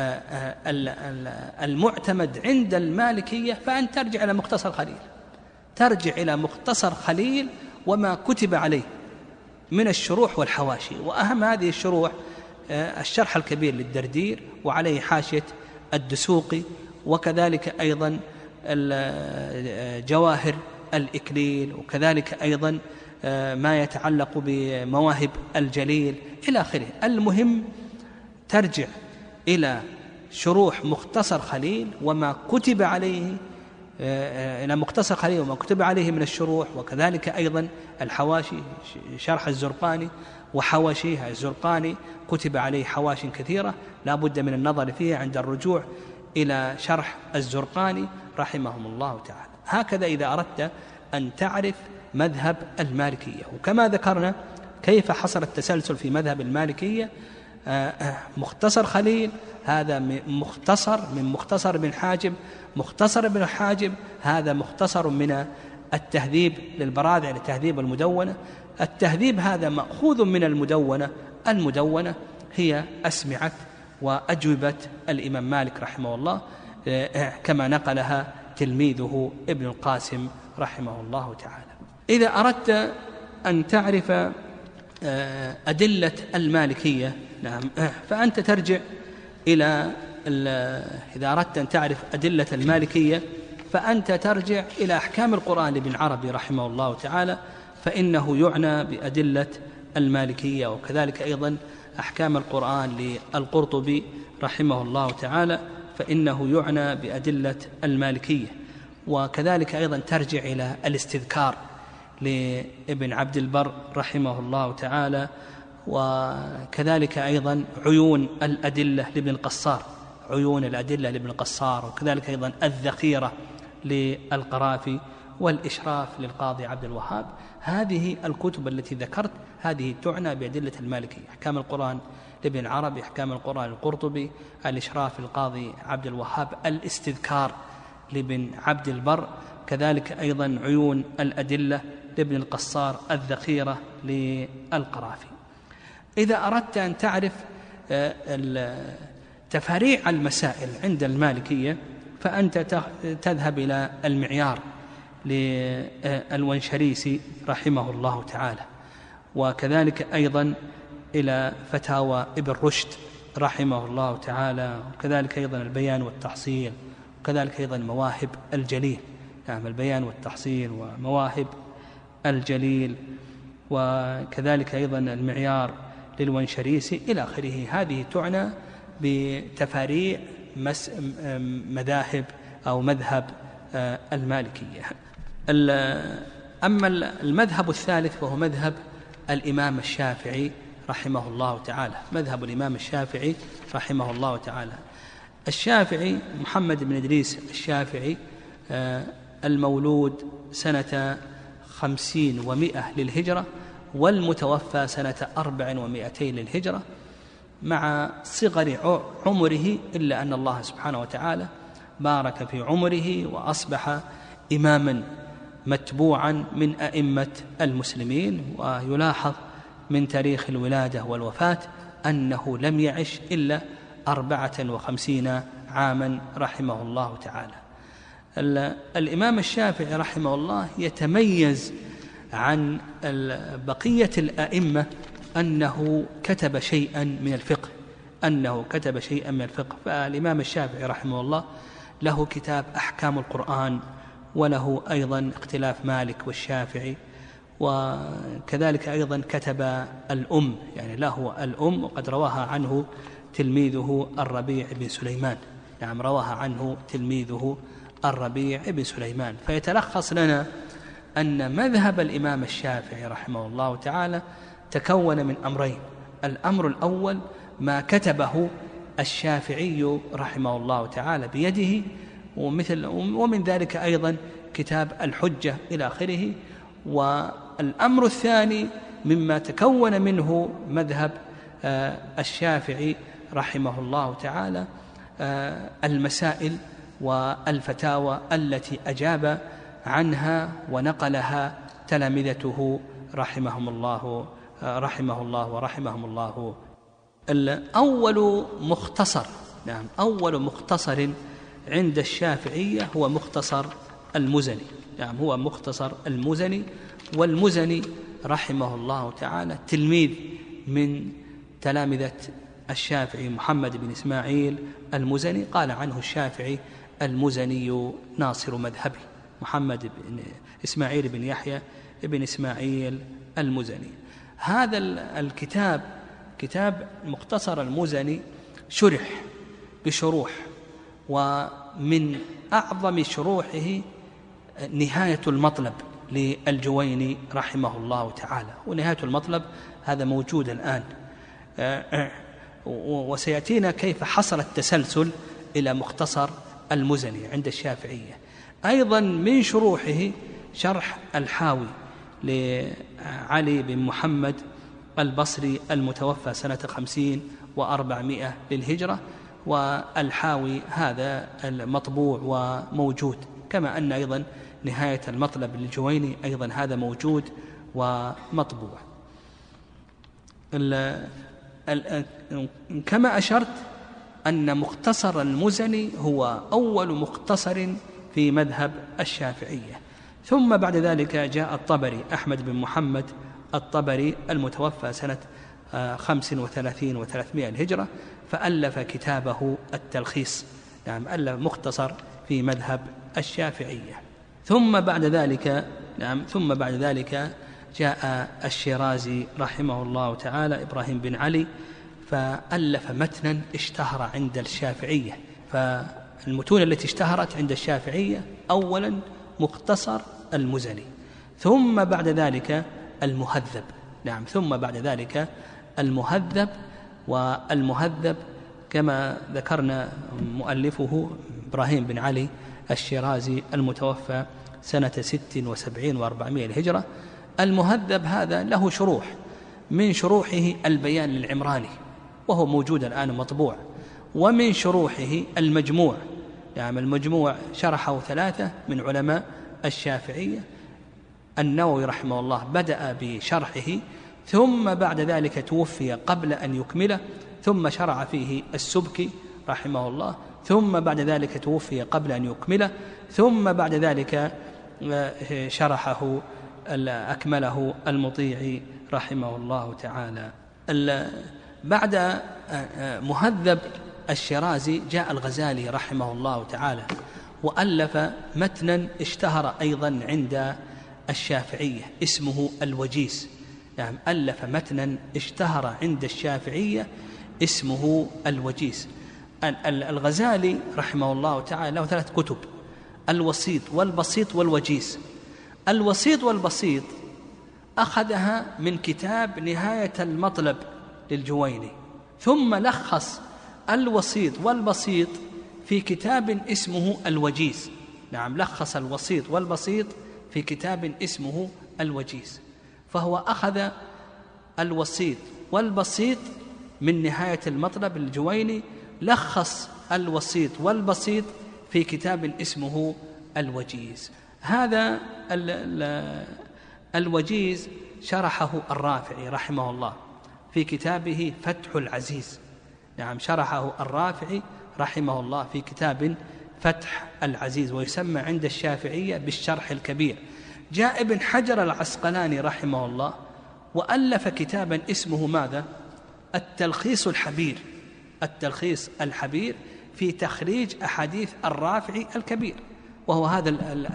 المعتمد عند المالكية فأن ترجع إلى مختصر خليل، ترجع إلى مختصر خليل وما كتب عليه من الشروح والحواشي. وأهم هذه الشروح الشرح الكبير للدردير وعليه حاشية الدسوقي، وكذلك أيضا جواهر الإكليل، وكذلك أيضا ما يتعلق بمواهب الجليل إلى آخره. المهم ترجع إلى شروح مختصر خليل وما كتب عليه، إلى مختصر خليل وما كتب عليه من الشروح، وكذلك أيضا الحواشي، شرح الزرقاني وحواشيه. الزرقاني كتب عليه حواش كثيرة لا بد من النظر فيها عند الرجوع إلى شرح الزرقاني رحمهم الله تعالى. هكذا إذا أردت أن تعرف مذهب المالكية. وكما ذكرنا كيف حصل التسلسل في مذهب المالكية، مختصر خليل هذا مختصر من مختصر ابن حاجب، مختصر ابن حاجب هذا مختصر من التهذيب للبراذع لتهذيب المدونة. التهذيب هذا مأخوذ من المدونة. المدونة هي أسمعة وأجوبة الإمام مالك رحمه الله كما نقلها تلميذه ابن القاسم رحمه الله تعالى. إذا أردت أن تعرف أدلة المالكية، نعم، فأنت ترجع إلى إذا أردت أن تعرف أدلة المالكية فأنت ترجع إلى أحكام القرآن لابن عربي رحمه الله تعالى، فإنه يعنى بأدلة المالكية. وكذلك أيضا أحكام القرآن للقرطبي رحمه الله تعالى، فإنه يعنى بأدلة المالكية. وكذلك أيضا ترجع إلى الاستذكار لابن عبد البر رحمه الله تعالى، وكذلك أيضا عيون الأدلة لابن القصار، عيون الأدلة لابن القصار، وكذلك أيضا الذخيرة للقرافي، والإشراف للقاضي عبد الوهاب. هذه الكتب التي ذكرت هذه تعنى بأدلة المالكية: أحكام القرآن لابن عربي، أحكام القرآن القرطبي، الإشراف للقاضي عبد الوهاب، الاستذكار لابن عبد البر، كذلك أيضا عيون الأدلة لابن القصار، الذخيرة للقرافي. إذا أردت أن تعرف تفاريع المسائل عند المالكية فأنت تذهب إلى المعيار للونشريسي رحمه الله تعالى، وكذلك أيضا إلى فتاوى ابن رشد رحمه الله تعالى، وكذلك أيضا البيان والتحصيل، وكذلك أيضا مواهب الجليل، نعم، البيان والتحصيل ومواهب الجليل، وكذلك أيضا المعيار للونشريسي إلى آخره. هذه تعنى بتفاريع مذاهب أو مذهب المالكية. أما المذهب الثالث وهو مذهب الإمام الشافعي رحمه الله تعالى، مذهب الإمام الشافعي رحمه الله تعالى. الشافعي محمد بن إدريس الشافعي المولود سنة 50 و100 للهجرة، والمتوفى سنة 400 للهجرة، مع صغر عمره، إلا أن الله سبحانه وتعالى بارك في عمره وأصبح إماما متبوعا من أئمة المسلمين. ويلاحظ من تاريخ الولادة والوفاة أنه لم يعش إلا 54 عاما رحمه الله تعالى. الإمام الشافعي رحمه الله يتميز عن بقية الأئمة أنه كتب شيئا من الفقه، فالإمام الشافعي رحمه الله له كتاب أحكام القرآن، وله أيضا اختلاف مالك والشافعي، وكذلك أيضا كتب الأم، يعني له الأم، وقد رواها عنه تلميذه الربيع بن سليمان، نعم، رواها عنه تلميذه الربيع بن سليمان. فيتلخص لنا أن مذهب الإمام الشافعي رحمه الله تعالى تكون من أمرين: الأمر الأول ما كتبه الشافعي رحمه الله تعالى بيده، ومن ذلك أيضا كتاب الحجة إلى آخره. والأمر الثاني مما تكون منه مذهب الشافعي رحمه الله تعالى المسائل والفتاوى التي أجاب عنها ونقلها تلامذته رحمه الله ورحمهم الله. الأول مختصر، نعم، أول مختصر عند الشافعية هو مختصر المزني. يعني هو مختصر المزني. والمزني رحمه الله تعالى تلميذ من تلامذة الشافعي محمد بن إسماعيل المزني. قال عنه الشافعي: المزني ناصر مذهبي. محمد بن إسماعيل بن يحيى بن إسماعيل المزني. هذا الكتاب كتاب مختصر المزني شرح بشروح، ومن أعظم شروحه نهاية المطلب للجويني رحمه الله تعالى. ونهاية المطلب هذا موجود الآن، وسيأتينا كيف حصل التسلسل إلى مختصر المزني عند الشافعية. أيضا من شروحه شرح الحاوي لعلي بن محمد البصري المتوفى سنة 50 و400 للهجرة. والحاوي هذا المطبوع وموجود، كما أن أيضا نهاية المطلب للجويني أيضا هذا موجود ومطبوع. كما أشرت أن مختصر المزني هو أول مختصر في مذهب الشافعية. ثم بعد ذلك جاء الطبري أحمد بن محمد الطبري المتوفى سنة 35 و300 الهجرة، فألف كتابه التلخيص. نعم، ألف مختصر في مذهب الشافعية. ثم بعد ذلك جاء الشيرازي رحمه الله تعالى إبراهيم بن علي، فألف متنا اشتهر عند الشافعية. فالمتون التي اشتهرت عند الشافعية أولا مختصر المزني، ثم بعد ذلك المهذب. نعم، ثم بعد ذلك المهذب. والمهذب كما ذكرنا مؤلفه إبراهيم بن علي الشيرازي المتوفى سنة 76 و400 الهجرة. المهذب هذا له شروح، من شروحه البيان للعمراني وهو موجود الآن مطبوع، ومن شروحه المجموع. يعني المجموع شرحه 3 من علماء الشافعية. النووي رحمه الله بدأ بشرحه، ثم بعد ذلك توفي قبل أن يكمله، ثم شرع فيه السبكي رحمه الله، ثم بعد ذلك توفي قبل أن يكمله، ثم بعد ذلك شرحه أكمله المطيعي رحمه الله تعالى. بعد مهذب الشيرازي جاء الغزالي رحمه الله تعالى، وألف متنا اشتهر أيضا عند الشافعية اسمه الوجيز. يعني ألف متنا اشتهر عند الشافعية اسمه الوجيز. الغزالي رحمه الله تعالى له 3 كتب: الوسيط والبسيط والوجيز. الوسيط والبسيط أخذها من كتاب نهاية المطلب للجويني، ثم لخص الوسيط والبسيط في كتاب اسمه الوجيز. نعم، لخص الوسيط والبسيط في كتاب اسمه الوجيز. فهو أخذ الوسيط والبسيط من نهاية المطلب للجويني، لخص الوسيط والبسيط في كتاب اسمه الوجيز. هذا الوجيز شرحه الرافعي رحمه الله في كتابه فتح العزيز. نعم، شرحه الرافعي رحمه الله في كتاب فتح العزيز، ويسمى عند الشافعية بالشرح الكبير. جاء ابن حجر العسقلاني رحمه الله وألف كتابا اسمه ماذا؟ التلخيص الحبير. التلخيص الحبير في تخريج أحاديث الرافعي الكبير، وهو هذا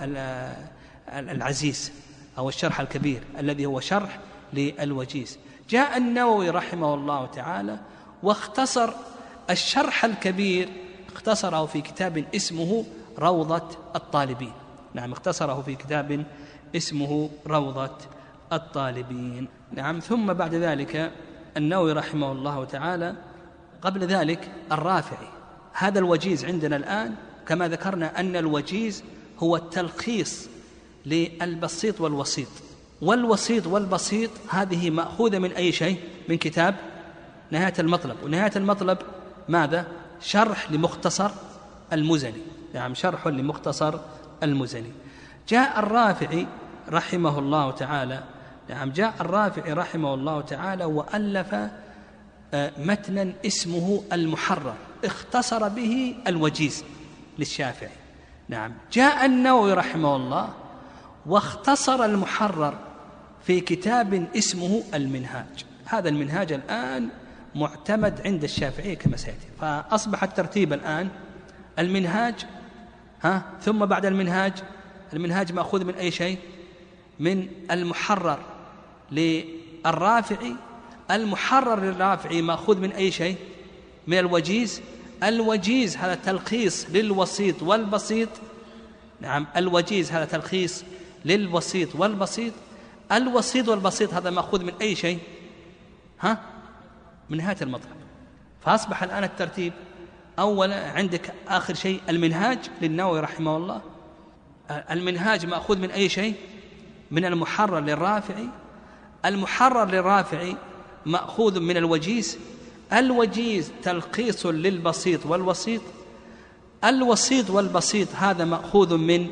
العزيز أو الشرح الكبير الذي هو شرح للوجيز. جاء النووي رحمه الله تعالى واختصر الشرح الكبير، اختصره في كتاب اسمه روضة الطالبين. نعم، اختصره في كتاب اسمه روضة الطالبين. نعم، ثم بعد ذلك النووي رحمه الله تعالى. قبل ذلك الرافعي. هذا الوجيز عندنا الآن كما ذكرنا أن الوجيز هو التلخيص للبسيط والوسيط. والوسيط والبسيط هذه مأخوذة من أي شيء؟ من كتاب نهاية المطلب. ونهاية المطلب ماذا؟ شرح لمختصر المزني. نعم، شرح لمختصر المزني. جاء الرافعي رحمه الله تعالى. نعم، جاء الرافعي رحمه الله تعالى وألف متنا اسمه المحرر، اختصر به الوجيز للشافعي. نعم. جاء النووي رحمه الله واختصر المحرر في كتاب اسمه المنهاج. هذا المنهاج الآن معتمد عند الشافعية كما سيأتي. فأصبح الترتيب الآن المنهاج ثم بعد المنهاج مأخوذ من أي شيء؟ من المحرر للرافعي. المحرر للرافعي مأخوذ من أي شيء؟ من الوجيز. الوجيز هذا تلخيص للوسيط والبسيط. نعم. الوجيز هذا تلخيص للوسيط والبسيط. الوسيط والبسيط هذا مأخوذ من أي شيء؟ من نهاية المطلب. فأصبح الآن الترتيب أولا عندك آخر شيء المنهاج للنووي رحمه الله. المنهاج مأخوذ من أي شيء؟ من المحرر للرافعي. المحرر للرافعي مأخوذ من الوجيز. الوجيز تلخيص للبسيط والوسيط. الوسيط والبسيط هذا مأخوذ من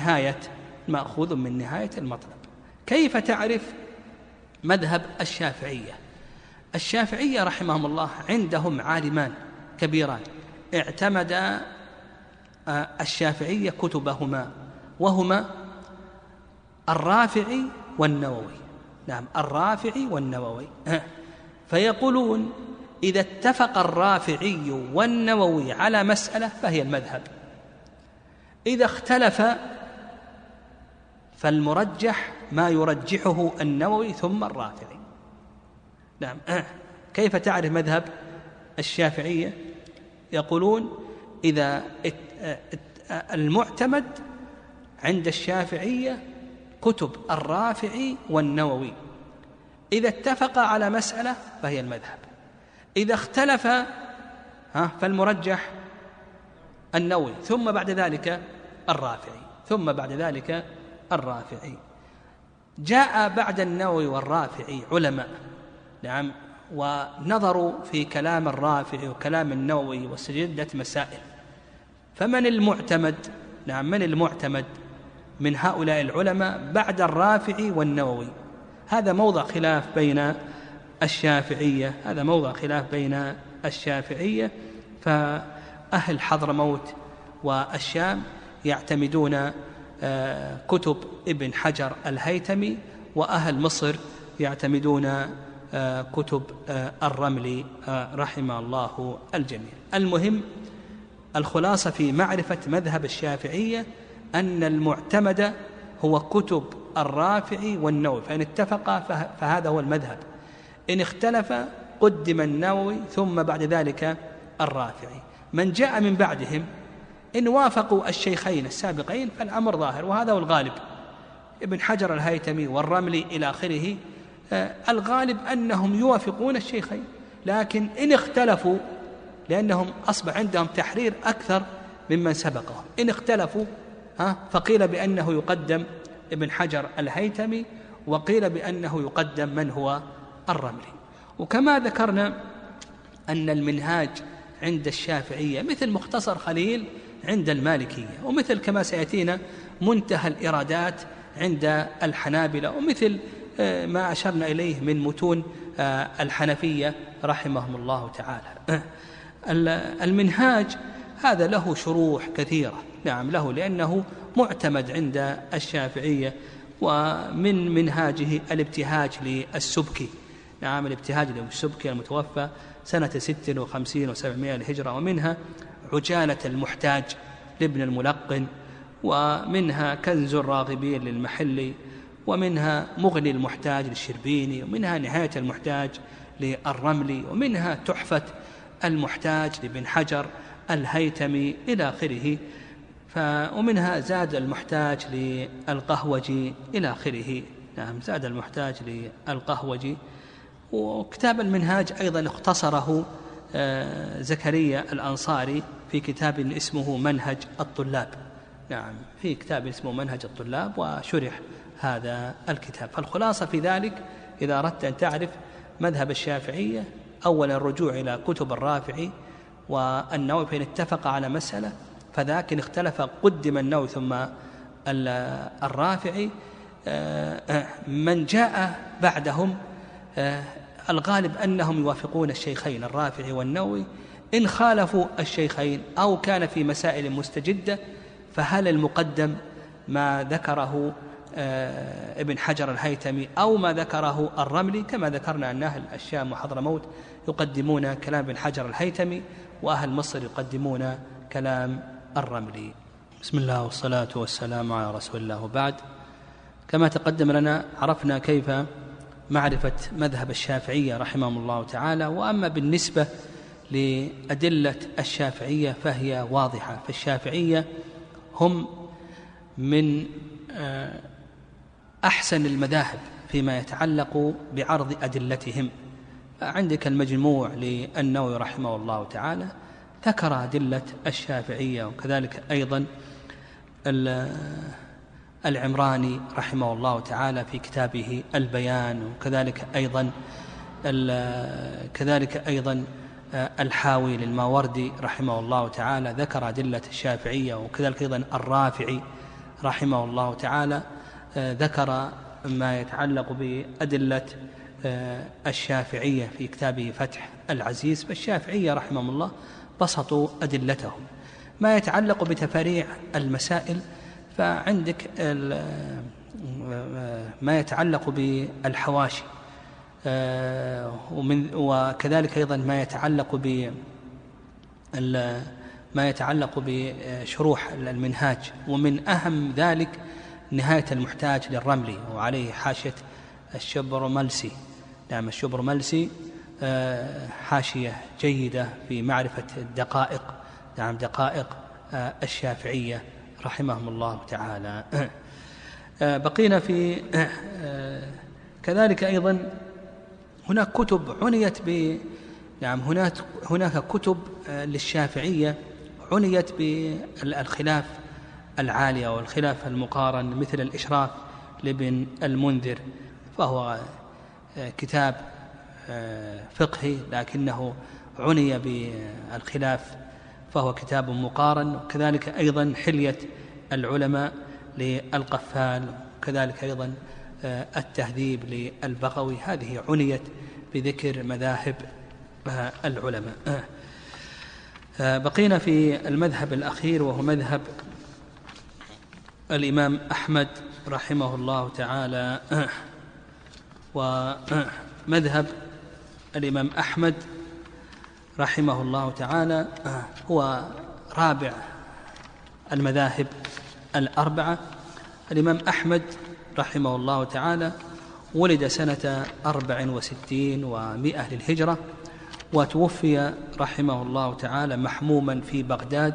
نهاية المطلب. كيف تعرف مذهب الشافعية؟ الشافعية رحمهم الله عندهم عالمان كبيران اعتمد الشافعية كتبهما، وهما الرافعي والنووي. نعم، الرافعي والنووي. فيقولون إذا اتفق الرافعي والنووي على مسألة فهي المذهب، إذا اختلف فالمرجح ما يرجحه النووي ثم الرافعي. نعم. كيف تعرف مذهب الشافعية؟ يقولون إذا المعتمد عند الشافعية كتب الرافعي والنووي، إذا اتفق على مسألة فهي المذهب، إذا اختلف فالمرجح النووي ثم بعد ذلك الرافعي. جاء بعد النووي والرافعي علماء، نعم، ونظروا في كلام الرافعي وكلام النووي واستجدت مسائل. فمن المعتمد؟ نعم، من المعتمد من هؤلاء العلماء بعد الرافعي والنووي؟ هذا موضع خلاف بين الشافعية. فأهل حضرموت والشام يعتمدون كتب ابن حجر الهيثمي، وأهل مصر يعتمدون كتب الرملي رحمه الله الجميع. المهم الخلاصة في معرفة مذهب الشافعية أن المعتمد هو كتب الرافعي والنووي، فإن اتفقا فهذا هو المذهب، إن اختلف قدم النووي ثم بعد ذلك الرافعي. من جاء من بعدهم إن وافقوا الشيخين السابقين فالأمر ظاهر، وهذا هو الغالب. ابن حجر الهيثمي والرملي إلى آخره الغالب أنهم يوافقون الشيخين، لكن إن اختلفوا لأنهم أصبح عندهم تحرير أكثر ممن سبقهم، إن اختلفوا فقيل بأنه يقدم ابن حجر الهيثمي، وقيل بأنه يقدم من هو الرملي. وكما ذكرنا أن المنهاج عند الشافعية مثل مختصر خليل عند المالكية، ومثل كما سيأتينا منتهى الإرادات عند الحنابلة، ومثل ما أشرنا إليه من متون الحنفية رحمهم الله تعالى. المنهاج هذا له شروح كثيرة، نعم له، لأنه معتمد عند الشافعية. ومن منهاجه الابتهاج للسبكي، نعم، الابتهاج للسبكي المتوفى سنة 56 و700 للهجرة. ومنها عجالة المحتاج لابن الملقن، ومنها كنز الراغبين للمحلي، ومنها مغني المحتاج للشربيني، ومنها نهاية المحتاج للرملي، ومنها تحفة المحتاج لابن حجر الهيثمي إلى آخره. ومنها زاد المحتاج للقهوجي إلى آخره. نعم، زاد المحتاج للقهوجي. وكتاب المنهاج أيضا اختصره زكريا الأنصاري في كتاب اسمه منهج الطلاب. نعم، في كتاب اسمه منهج الطلاب وشرح هذا الكتاب. فالخلاصة في ذلك إذا أردت أن تعرف مذهب الشافعية أولا الرجوع إلى كتب الرافعي والنووي، فإن اتفق على مسألة فذاك، إن اختلف قدم النووي ثم الرافعي. من جاء بعدهم الغالب أنهم يوافقون الشيخين الرافعي والنووي. إن خالفوا الشيخين أو كان في مسائل مستجدة فهل المقدم ما ذكره ابن حجر الهيثمي أو ما ذكره الرملي؟ كما ذكرنا أن أهل الشام وحضرموت يقدمون كلام ابن حجر الهيثمي، وأهل مصر يقدمون كلام الرملي. بسم الله والصلاة والسلام على رسول الله، وبعد. كما تقدم لنا عرفنا كيف معرفة مذهب الشافعية رحمهم الله تعالى. وأما بالنسبة لأدلة الشافعية فهي واضحة، فالشافعية هم من أحسن المذاهب فيما يتعلق بعرض أدلتهم. عندك المجموع للنووي رحمه الله تعالى ذكر أدلة الشافعية، وكذلك أيضا العمراني رحمه الله تعالى في كتابه البيان، وكذلك أيضا الحاوي للماوردي رحمه الله تعالى ذكر أدلة الشافعية، وكذلك أيضا الرافعي رحمه الله تعالى ذكر ما يتعلق بأدلة الشافعية في كتابه فتح العزيز. فالشافعية رحمهم الله بسطوا أدلتهم. ما يتعلق بتفاريع المسائل فعندك ما يتعلق بالحواشي، وكذلك أيضا ما يتعلق بشروح المنهاج، ومن أهم ذلك نهاية المحتاج للرملي، وعليه حاشية الشبرملسي. نعم، الشبرملسي حاشية جيدة في معرفة الدقائق، نعم، دقائق الشافعية رحمهم الله تعالى. بقينا في كذلك أيضا هناك كتب عنيت نعم، هناك كتب للشافعية عنيت بالخلاف العالية والخلاف المقارن، مثل الإشراف لابن المنذر، فهو كتاب فقهي لكنه عني بالخلاف، فهو كتاب مقارن. وكذلك أيضا حلية العلماء للقفال، وكذلك أيضا التهذيب للبغوي، هذه عنيت بذكر مذاهب العلماء. بقينا في المذهب الأخير وهو مذهب الإمام أحمد رحمه الله تعالى. ومذهب الإمام أحمد رحمه الله تعالى هو رابع المذاهب الأربعة. الإمام أحمد رحمه الله تعالى ولد سنة 64 و100 للهجرة، وتوفي رحمه الله تعالى محموما في بغداد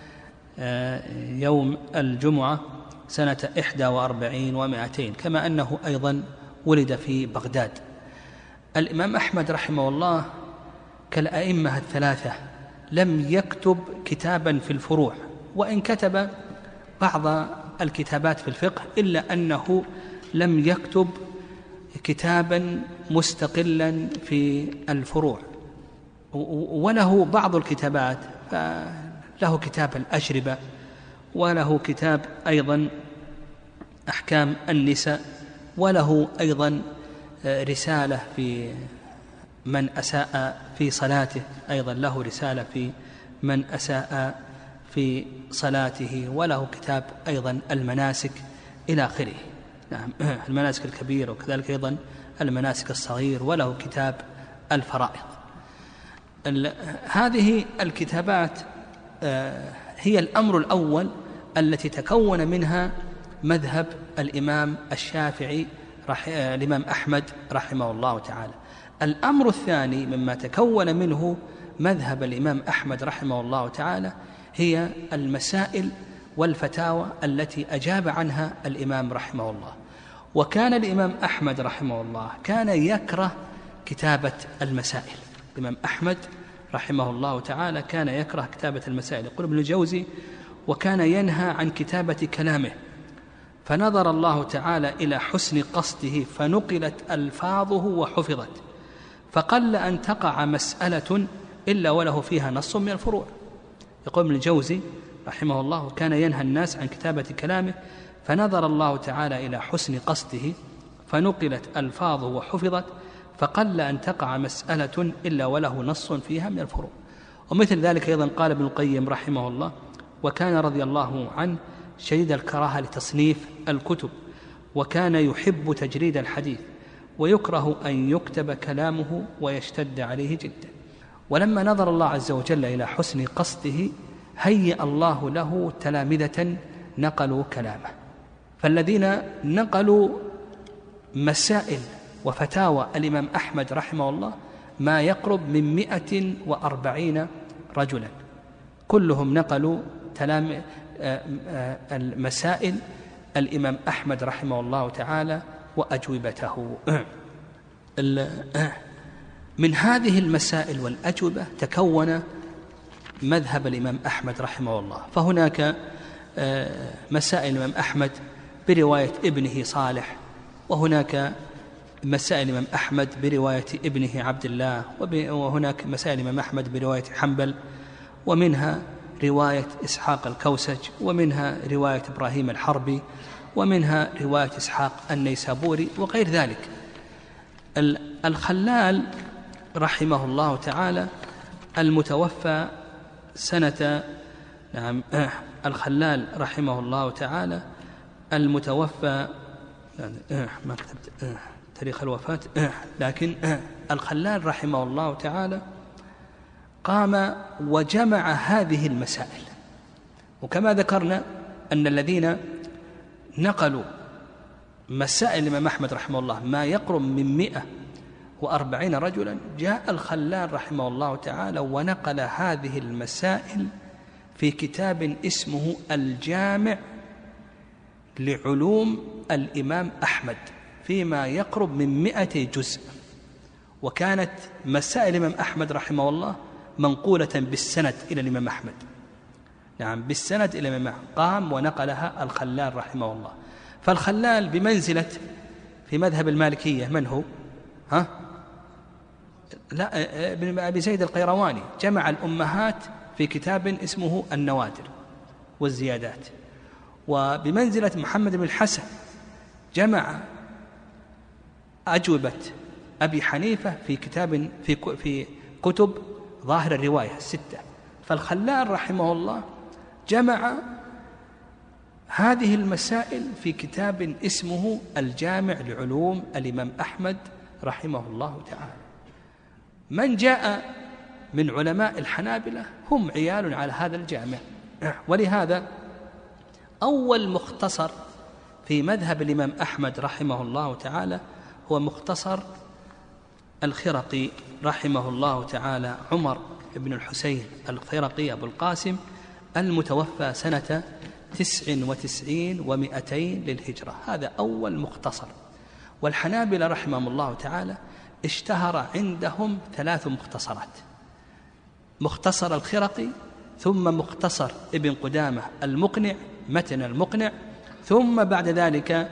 يوم الجمعة سنة 41 و200، كما أنه أيضا ولد في بغداد. الإمام أحمد رحمه الله كالأئمة الثلاثة لم يكتب كتابا في الفروع، وإن كتب بعض الكتابات في الفقه، إلا أنه لم يكتب كتابا مستقلا في الفروع. وله بعض الكتابات، له كتاب الأشربة، وله كتاب أيضا أحكام النساء، وله أيضا رسالة في من أساء في صلاته، أيضا له رسالة في من أساء في صلاته، وله كتاب أيضا المناسك إلى آخره. نعم، المناسك الكبير، وكذلك أيضا المناسك الصغير، وله كتاب الفرائض. هذه الكتابات هي الأمر الأول التي تكون منها مذهب الإمام الشافعي الإمام أحمد رحمه الله تعالى. الأمر الثاني مما تكون منه مذهب الإمام أحمد رحمه الله تعالى هي المسائل والفتاوى التي أجاب عنها الإمام رحمه الله. وكان الإمام أحمد رحمه الله كان يكره كتابة المسائل. الإمام أحمد رحمه الله تعالى كان يكره كتابة المسائل. يقول ابن الجوزي: وكان ينهى عن كتابة كلامه، فنظر الله تعالى إلى حسن قصده فنقلت ألفاظه وحفظت، فقل أن تقع مسألة إلا وله فيها نص من الفروع. يقول ابن الجوزي رحمه الله: كان ينهى الناس عن كتابة كلامه، فنظر الله تعالى إلى حسن قصده فنقلت ألفاظه وحفظت، فقل أن تقع مسألة إلا وله نص فيها من الفروع. ومثل ذلك أيضا قال ابن القيم رحمه الله: وكان رضي الله عنه شديد الكراهة لتصنيف الكتب، وكان يحب تجريد الحديث، ويكره أن يكتب كلامه ويشتد عليه جدا. ولما نظر الله عز وجل إلى حسن قصده هيأ الله له تلامذة نقلوا كلامه، فالذين نقلوا مسائل وفتاوى الإمام أحمد رحمه الله ما يقرب من 140 رجلا، كلهم نقلوا المسائل الإمام أحمد رحمه الله تعالى وأجوبته. من هذه المسائل والأجوبة تكون مذهب الإمام أحمد رحمه الله، فهناك مسائل الإمام أحمد برواية ابنه صالح، وهناك مسائل الإمام أحمد برواية ابنه عبد الله، وهناك مسائل الإمام أحمد برواية حنبل، ومنها رواية إسحاق الكوسج، ومنها رواية إبراهيم الحربي، ومنها رواية إسحاق النيسابوري وغير ذلك. الخلال رحمه الله تعالى المتوفى سنة الخلال رحمه الله تعالى المتوفى ما كتبت تاريخ الوفاة، لكن الخلال رحمه الله تعالى قام وجمع هذه المسائل. وكما ذكرنا أن الذين نقلوا مسائل الإمام أحمد رحمه الله ما يقرب من 140 رجلا، جاء الخلال رحمه الله تعالى ونقل هذه المسائل في كتاب اسمه الجامع لعلوم الإمام أحمد فيما يقرب من 100 جزء. وكانت مسائل الإمام أحمد رحمه الله منقولة بالسند إلى الإمام أحمد، نعم بالسند إلى الإمام أحمد، قام ونقلها الخلال رحمه الله. فالخلال بمنزلة في مذهب المالكية من هو؟ لا، ابن أبي زيد القيرواني جمع الأمهات في كتاب اسمه النوادر والزيادات. وبمنزلة محمد بن الحسن جمع أجوبة أبي حنيفة في كتاب في كتب ظاهر الرواية 6. فالخلال رحمه الله جمع هذه المسائل في كتاب اسمه الجامع لعلوم الإمام أحمد رحمه الله تعالى. من جاء من علماء الحنابلة هم عيال على هذا الجامع، ولهذا أول مختصر في مذهب الإمام أحمد رحمه الله تعالى هو مختصر الخرقي رحمه الله تعالى، عمر بن الحسين الخرقي أبو القاسم، المتوفى سنة 99 و200 للهجرة. هذا أول مختصر. والحنابلة رحمهم الله تعالى اشتهر عندهم 3 مختصرات: مختصر الخرقي، ثم مختصر ابن قدامة المقنع متن المقنع، ثم بعد ذلك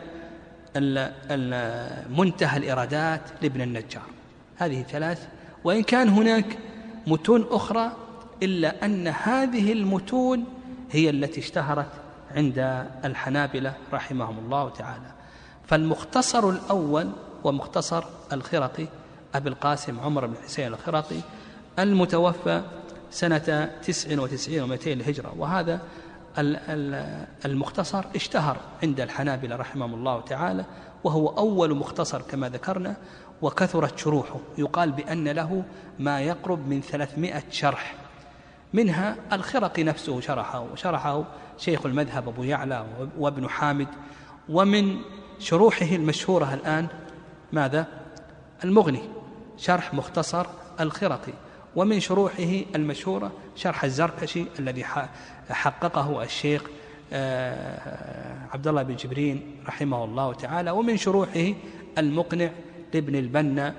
منتهى الإرادات لابن النجار. هذه 3، وإن كان هناك متون أخرى إلا أن هذه المتون هي التي اشتهرت عند الحنابلة رحمهم الله تعالى. فالمختصر الأول ومختصر الخرقي أبي القاسم عمر بن حسين الخرقي، المتوفى سنة 99 و200 للهجرة. وهذا المختصر اشتهر عند الحنابلة رحمهم الله تعالى، وهو أول مختصر كما ذكرنا، وكثرت شروحه، يقال بأن له ما يقرب من 300 شرح، منها الخرقي نفسه شرحه شيخ المذهب أبو يعلى وابن حامد. ومن شروحه المشهورة الآن ماذا؟ المغني، شرح مختصر الخرقي. ومن شروحه المشهورة شرح الزركشي الذي حققه الشيخ عبد الله بن جبرين رحمه الله تعالى. ومن شروحه المقنع لابن البنا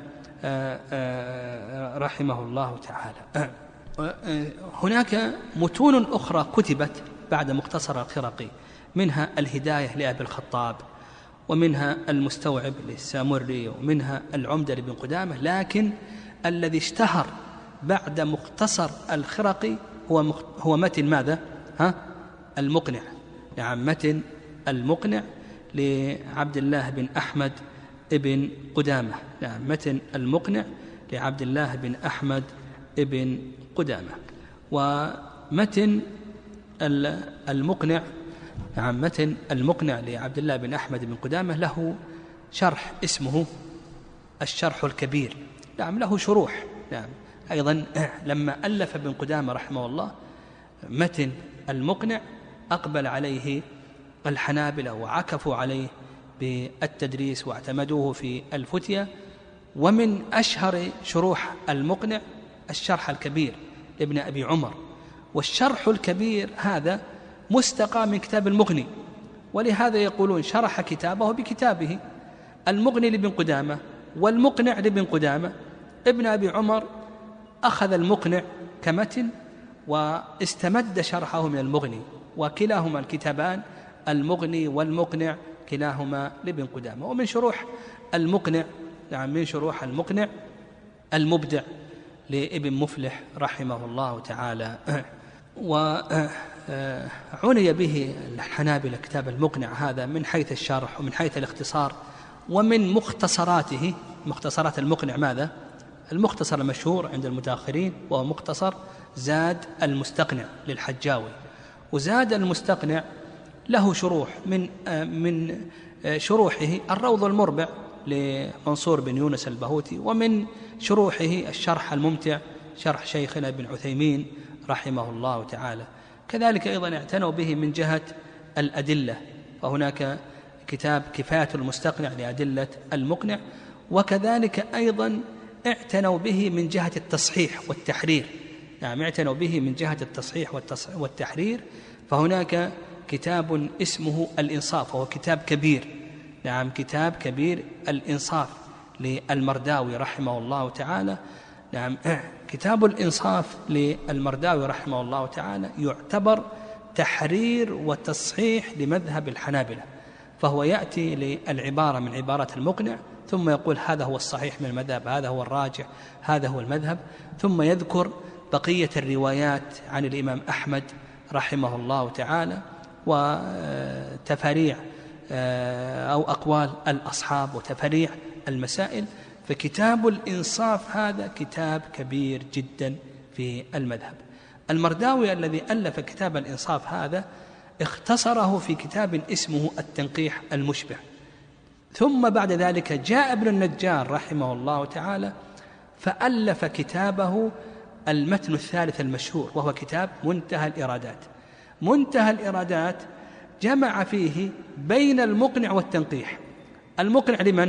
رحمه الله تعالى. هناك متون أخرى كتبت بعد مختصر الخرقي، منها الهداية لأبي الخطاب، ومنها المستوعب للسامري، ومنها العمدة لابن قدامة. لكن الذي اشتهر بعد مختصر الخرقي هو متن ماذا؟ المقنع، نعم متن المقنع لعبد الله بن أحمد ابن قدامة، نعم متن المقنع لعبد الله بن أحمد ابن قدامة. ومتن المقنع، نعم، متن المقنع لعبد الله بن أحمد بن قدامة له شرح اسمه الشرح الكبير، نعم، له شروح. نعم، أيضا لما ألف ابن قدامة رحمه الله متن المقنع أقبل عليه الحنابلة وعكفوا عليه بالتدريس واعتمدوه في الفتية. ومن أشهر شروح المقنع الشرح الكبير لابن أبي عمر، والشرح الكبير هذا مستقى من كتاب المغني، ولهذا يقولون شرح كتابه بكتابه. المغني لابن قدامة والمقنع لابن قدامة. ابن أبي عمر أخذ المقنع كمتن واستمد شرحه من المغني، وكلاهما الكتابان المغني والمقنع كلاهما لابن قدامة. ومن شروح المقنع، نعم، من شروح المقنع المبدع لابن مفلح رحمه الله تعالى. وعني به الحنابلة كتاب المقنع هذا من حيث الشرح ومن حيث الاختصار. ومن مختصراته، مختصرات المقنع ماذا؟ المختصر المشهور عند المتأخرين وهو مختصر زاد المستقنع للحجاوي. وزاد المستقنع له شروح، من شروحه الروض المربع لمنصور بن يونس البهوتي، ومن شروحه الشرح الممتع شرح شيخنا ابن عثيمين رحمه الله تعالى. كذلك أيضا اعتنوا به من جهة الأدلة، فهناك كتاب كفاية المستقنع لأدلة المقنع. وكذلك أيضا اعتنوا به من جهة التصحيح والتحرير، نعم، اعتنوا به من جهة التصحيح والتحرير. فهناك كتاب اسمه الإنصاف، وهو كتاب كبير، نعم، كتاب كبير الإنصاف للمرداوي رحمه الله تعالى. نعم، كتاب الإنصاف للمرداوي رحمه الله تعالى يعتبر تحرير وتصحيح لمذهب الحنابلة، فهو يأتي للعبارة من عبارات المقنع ثم يقول هذا هو الصحيح من المذهب، هذا هو الراجح، هذا هو المذهب، ثم يذكر بقية الروايات عن الإمام أحمد رحمه الله تعالى وتفاريع أو أقوال الأصحاب وتفاريع المسائل. فكتاب الإنصاف هذا كتاب كبير جدا في المذهب. المرداوي الذي ألف كتاب الإنصاف هذا اختصره في كتاب اسمه التنقيح المشبع، ثم بعد ذلك جاء ابن النجار رحمه الله تعالى فألف كتابه المتن الثالث المشهور، وهو كتاب منتهى الإرادات. منتهى الإرادات جمع فيه بين المقنع والتنقيح. المقنع لمن؟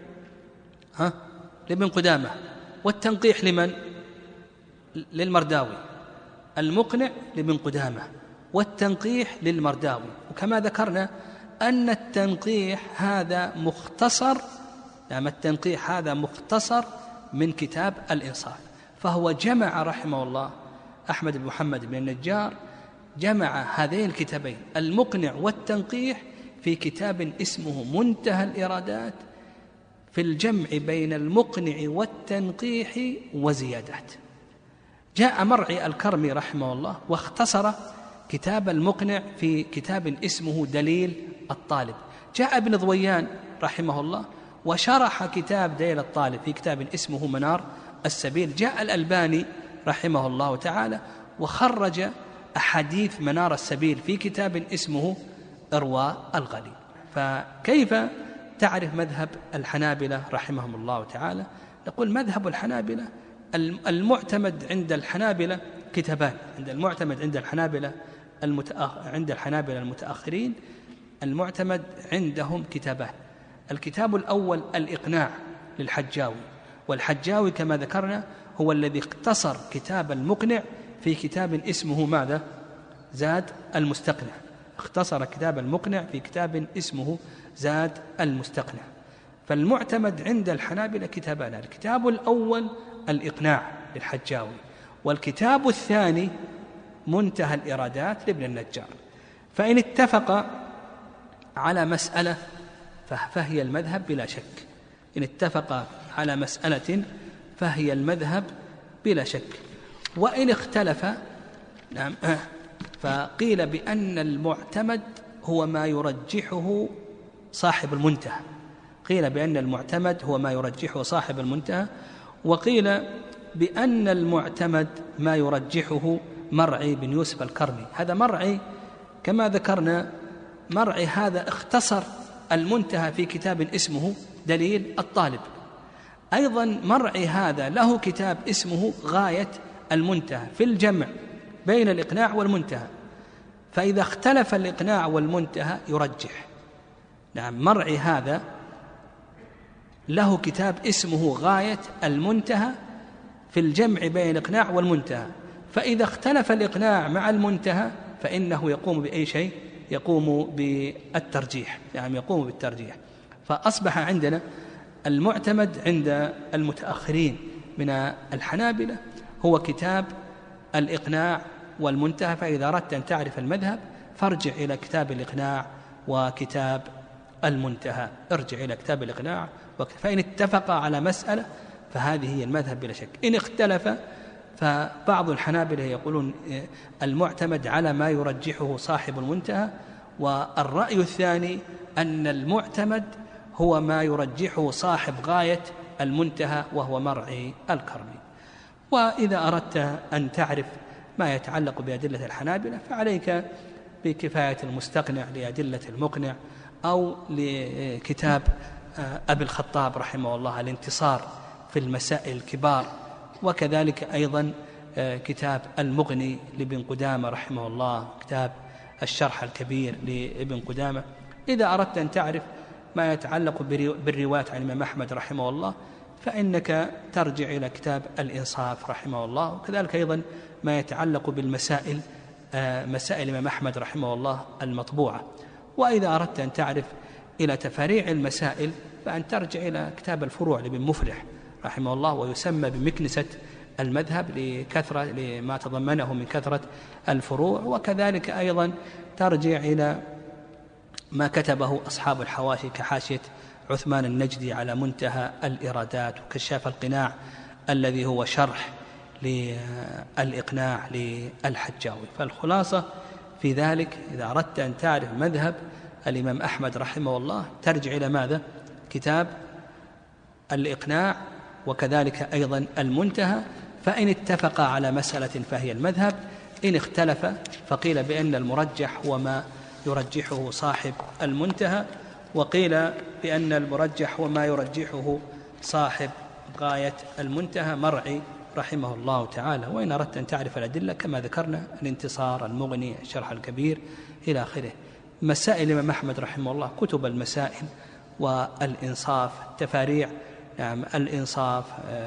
لابن قدامة. والتنقيح لمن؟ للمرداوي. المقنع لابن قدامة والتنقيح للمرداوي. وكما ذكرنا أن التنقيح هذا مختصر، نعم، التنقيح هذا مختصر من كتاب الإنصاف. فهو جمع رحمه الله أحمد بن محمد بن النجار، جمع هذين الكتابين المقنع والتنقيح في كتاب اسمه منتهى الإرادات في الجمع بين المقنع والتنقيح وزيادات. جاء مرعي الكرمي رحمه الله واختصر كتاب المقنع في كتاب اسمه دليل الطالب. جاء ابن ضويان رحمه الله وشرح كتاب دليل الطالب في كتاب اسمه منار السبيل. جاء الألباني رحمه الله تعالى وخرج أحاديث منار السبيل في كتاب اسمه إرواء الغليل. فكيف تعرف مذهب الحنابلة رحمهم الله تعالى؟ نقول مذهب الحنابلة المعتمد عند الحنابلة كتابان. عند الحنابلة المتأخرين المعتمد عندهم كتابان. الكتاب الأول الإقناع للحجاوي، والحجاوي كما ذكرنا هو الذي اختصر كتاب المقنع في كتاب اسمه ماذا؟ زاد المستقنع. اختصر كتاب المقنع في كتاب اسمه زاد المستقنع. فالمعتمد عند الحنابلة كتابان: الكتاب الأول الإقناع للحجاوي، والكتاب الثاني منتهى الإرادات لابن النجار. فإن اتفق على مسألة فهي المذهب بلا شك. إن اتفق على مسألة فهي المذهب بلا شك. وإن اختلف، نعم، فقيل بأن المعتمد هو ما يرجحه صاحب المنتهى. قيل بأن المعتمد هو ما يرجحه صاحب المنتهى، وقيل بأن المعتمد ما يرجحه مرعي بن يوسف الكرمي. هذا مرعي كما ذكرنا، مرعي هذا اختصر المنتهى في كتاب اسمه دليل الطالب. أيضا مرعي هذا له كتاب اسمه غاية المنتهى في الجمع بين الإقناع والمنتهى، فإذا اختلف الإقناع والمنتهى يرجح. نعم، مرعي هذا له كتاب اسمه غاية المنتهى في الجمع بين الإقناع والمنتهى، فإذا اختلف الإقناع مع المنتهى فإنه يقوم بأي شيء؟ يقوم بالترجيح، يعني يقوم بالترجيح. فأصبح عندنا المعتمد عند المتأخرين من الحنابلة هو كتاب الإقناع والمنتهى. فإذا أردت أن تعرف المذهب فارجع إلى كتاب الإقناع وكتاب المنتهى، ارجع إلى كتاب الإقناع، فإن اتفق على مسألة فهذه هي المذهب بلا شك. إن اختلف فبعض الحنابلة يقولون المعتمد على ما يرجحه صاحب المنتهى، والرأي الثاني أن المعتمد هو ما يرجحه صاحب غاية المنتهى وهو مرعي الكرمي. وإذا أردت أن تعرف ما يتعلق بأدلة الحنابلة فعليك بكفاية المستقنع لأدلة المقنع، أو لكتاب أبي الخطاب رحمه الله الانتصار في المسائل الكبار، وكذلك أيضا كتاب المغني لابن قدامة رحمه الله، كتاب الشرح الكبير لابن قدامة. إذا أردت أن تعرف ما يتعلق بالرواية عن الإمام أحمد رحمه الله فإنك ترجع إلى كتاب الإنصاف رحمه الله، وكذلك أيضا ما يتعلق بالمسائل مسائل الإمام أحمد رحمه الله المطبوعة. وإذا أردت أن تعرف إلى تفاريع المسائل فأن ترجع إلى كتاب الفروع لابن مفلح رحمه الله، ويسمى بمكنسة المذهب لكثرة لما تضمنه من كثرة الفروع. وكذلك أيضا ترجع إلى ما كتبه أصحاب الحواشي كحاشية عثمان النجدي على منتهى الإرادات، وكشاف القناع الذي هو شرح للإقناع للحجاوي. فالخلاصة في ذلك إذا أردت أن تعرف مذهب الإمام أحمد رحمه الله ترجع إلى ماذا؟ كتاب الإقناع وكذلك أيضا المنتهى، فإن اتفق على مسألة فهي المذهب، إن اختلف فقيل بأن المرجح هو ما يرجحه صاحب المنتهى، وقيل بأن المرجح هو ما يرجحه صاحب غاية المنتهى مرعي رحمه الله تعالى. وإن أردت أن تعرف الأدلة كما ذكرنا الانتصار، المغني، الشرح الكبير إلى آخره. مسائل الإمام أحمد رحمه الله كتب المسائل والإنصاف، تفاريع نعم الإنصاف،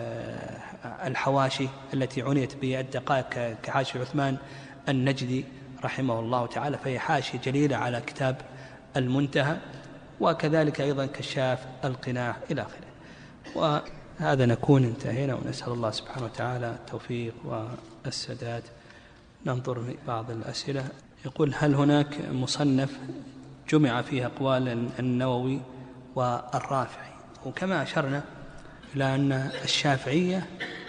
الحواشي التي عنيت بالدقائق كحاشي عثمان النجدي رحمه الله تعالى، فهي حاشية جليلة على كتاب المنتهى، وكذلك أيضا كشاف القناع إلى آخره. وهذا نكون انتهينا، ونسأل الله سبحانه وتعالى التوفيق والسداد. ننظر في بعض الأسئلة. يقول: هل هناك مصنف جمع فيه أقوال النووي والرافعي؟ وكما أشرنا إلى أن الشافعية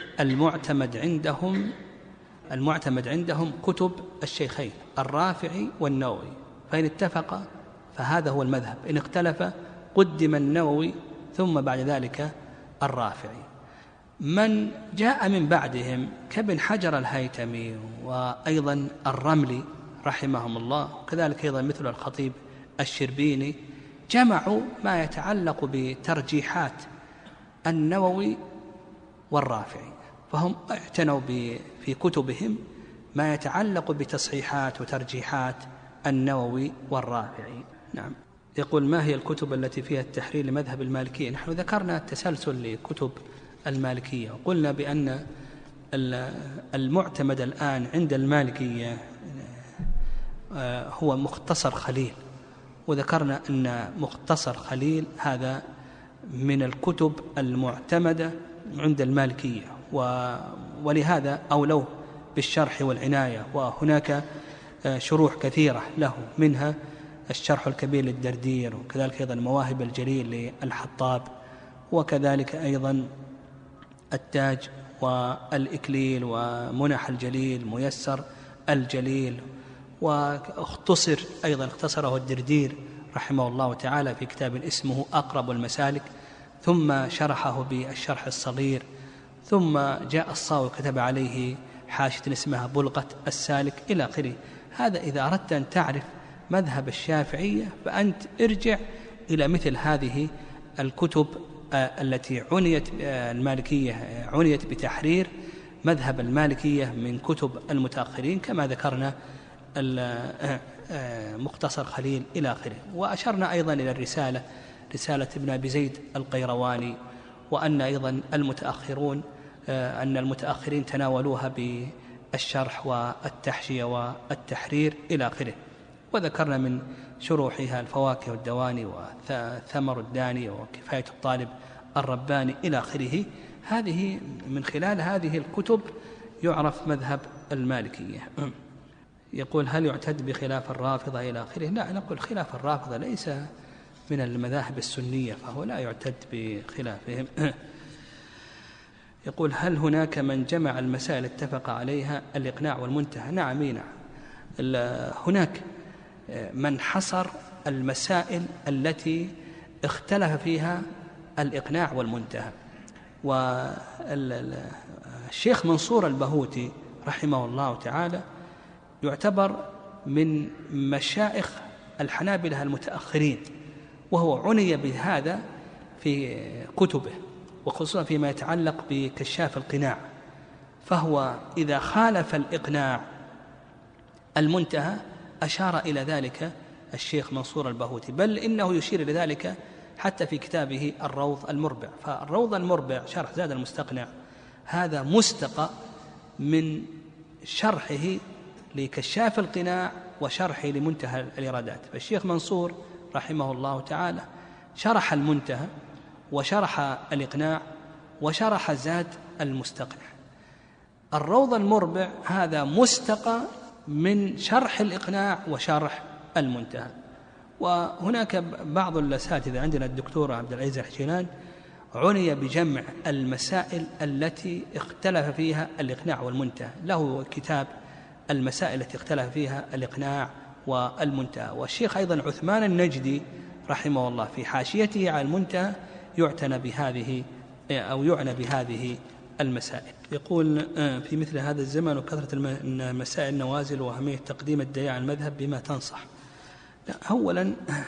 المعتمد عندهم كتب الشيخين الرافعي والنووي، فإن اتفق فهذا هو المذهب، إن اختلف قدم النووي ثم بعد ذلك الرافعي. من جاء من بعدهم كابن حجر الهيتمي وأيضا الرملي رحمهم الله، وكذلك أيضا مثل الخطيب الشربيني، جمعوا ما يتعلق بترجيحات النووي والرافعي، فهم اعتنوا في كتبهم ما يتعلق بتصحيحات وترجيحات النووي والرافعي. نعم. يقول: ما هي الكتب التي فيها التحرير لمذهب المالكية؟ نحن ذكرنا التسلسل لكتب المالكية، وقلنا بأن المعتمد الآن عند المالكية هو مختصر خليل، وذكرنا أن مختصر خليل هذا من الكتب المعتمدة عند المالكية، ولهذا أولوه بالشرح والعناية. وهناك شروح كثيرة له، منها الشرح الكبير للدردير، وكذلك أيضا مواهب الجليل للحطاب، وكذلك أيضا التاج والإكليل ومنح الجليل، ميسر الجليل، اختصره الدردير رحمه الله تعالى في كتاب اسمه أقرب المسالك، ثم شرحه بالشرح الصغير، ثم جاء الصاوي كتب عليه حاشية اسمها بلغة السالك إلى آخره. هذا إذا أردت أن تعرف مذهب الشافعية فأنت ارجع إلى مثل هذه الكتب التي عنيت المالكية عنيت بتحرير مذهب المالكية من كتب المتأخرين، كما ذكرنا مختصر خليل إلى آخره. وأشرنا أيضا إلى رسالة ابن أبي زيد القيرواني، وأن أيضا المتأخرين تناولوها بالشرح والتحشية والتحرير إلى آخره. وذكرنا من شروحها الفواكه والدواني وثمر الداني وكفاية الطالب الرباني إلى آخره. هذه من خلال هذه الكتب يعرف مذهب المالكية. يقول هل يعتد بخلاف الرافضة إلى آخره؟ لا، نقول خلاف الرافضة ليس من المذاهب السنية، فهو لا يعتد بخلافهم. يقول هل هناك من جمع المسائل اتفق عليها الإقناع والمنتهى؟ نعم. هناك من حصر المسائل التي اختلف فيها الإقناع والمنتهى. والشيخ منصور البهوتي رحمه الله تعالى يعتبر من مشايخ الحنابلة المتأخرين، وهو عني بهذا في كتبه، وخصوصا فيما يتعلق بكشاف القناع. فهو إذا خالف الإقناع المنتهى أشار إلى ذلك الشيخ منصور البهوتي، بل إنه يشير إلى ذلك حتى في كتابه الروض المربع. فالروض المربع شرح زاد المستقنع هذا مستقى من شرحه لكشاف القناع وشرحه لمنتهى الإرادات. فالشيخ منصور رحمه الله تعالى شرح المنتهى وشرح الإقناع وشرح زاد المستقنع. الروض المربع هذا مستقى من شرح الإقناع وشرح المنتهى. وهناك بعض الأساتذة عندنا الدكتور عبد العزيز الحجيلان عني بجمع المسائل التي اختلف فيها الإقناع والمنتهى، له كتاب المسائل التي اختلف فيها الإقناع والمنتهى. والشيخ أيضا عثمان النجدي رحمه الله في حاشيته على المنتهى يعنى بهذه المسائل. يقول في مثل هذا الزمن وكثرة المسائل النوازل وأهمية تقديم الدليل على المذهب بما تنصح. أولا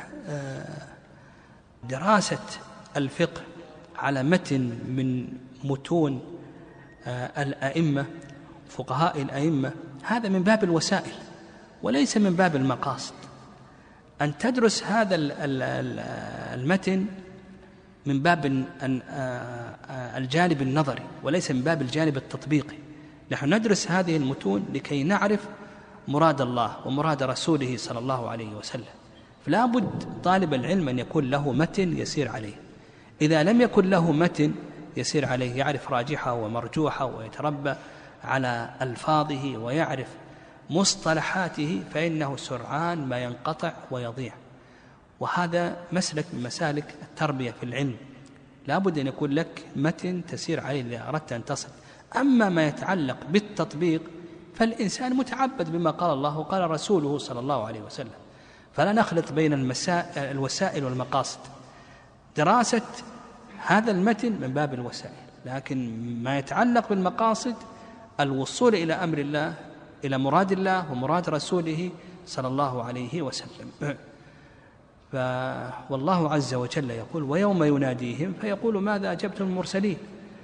دراسة الفقه على متن من متون الأئمة فقهاء الأئمة هذا من باب الوسائل وليس من باب المقاصد. أن تدرس هذا المتن من باب الجانب النظري وليس من باب الجانب التطبيقي. نحن ندرس هذه المتون لكي نعرف مراد الله ومراد رسوله صلى الله عليه وسلم. فلا بد طالب العلم أن يكون له متن يسير عليه. إذا لم يكن له متن يسير عليه يعرف راجحه ومرجوحه ويتربى على ألفاظه ويعرف مصطلحاته فإنه سرعان ما ينقطع ويضيع. وهذا مسلك من مسالك التربية في العلم، لا بد أن يكون لك متن تسير عليه إذا أردت أن تصل. أما ما يتعلق بالتطبيق فالإنسان متعبد بما قال الله وقال رسوله صلى الله عليه وسلم، فلا نخلط بين الوسائل والمقاصد. دراسة هذا المتن من باب الوسائل، لكن ما يتعلق بالمقاصد الوصول إلى أمر الله إلى مراد الله ومراد رسوله صلى الله عليه وسلم. والله عز وجل يقول ويوم يناديهم فيقول ماذا أجبتم المرسلين،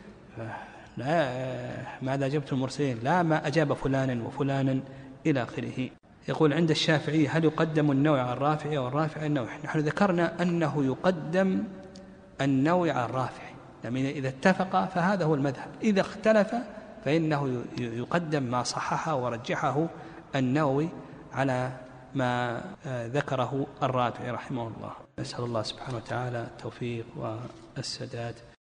ماذا أجبتم المرسلين، لا ما أجاب فلانا وفلانا إلى آخره. يقول عند الشافعي هل يقدم النوع على الرافع والرافع النوع؟ نحن ذكرنا أنه يقدم النوع على الرافع، يعني إذا اتفق فهذا هو المذهب، إذا اختلف فإنه يقدم ما صححه ورجحه النووي على ما ذكره الرافعي رحمه الله. نسأل الله سبحانه وتعالى التوفيق والسداد.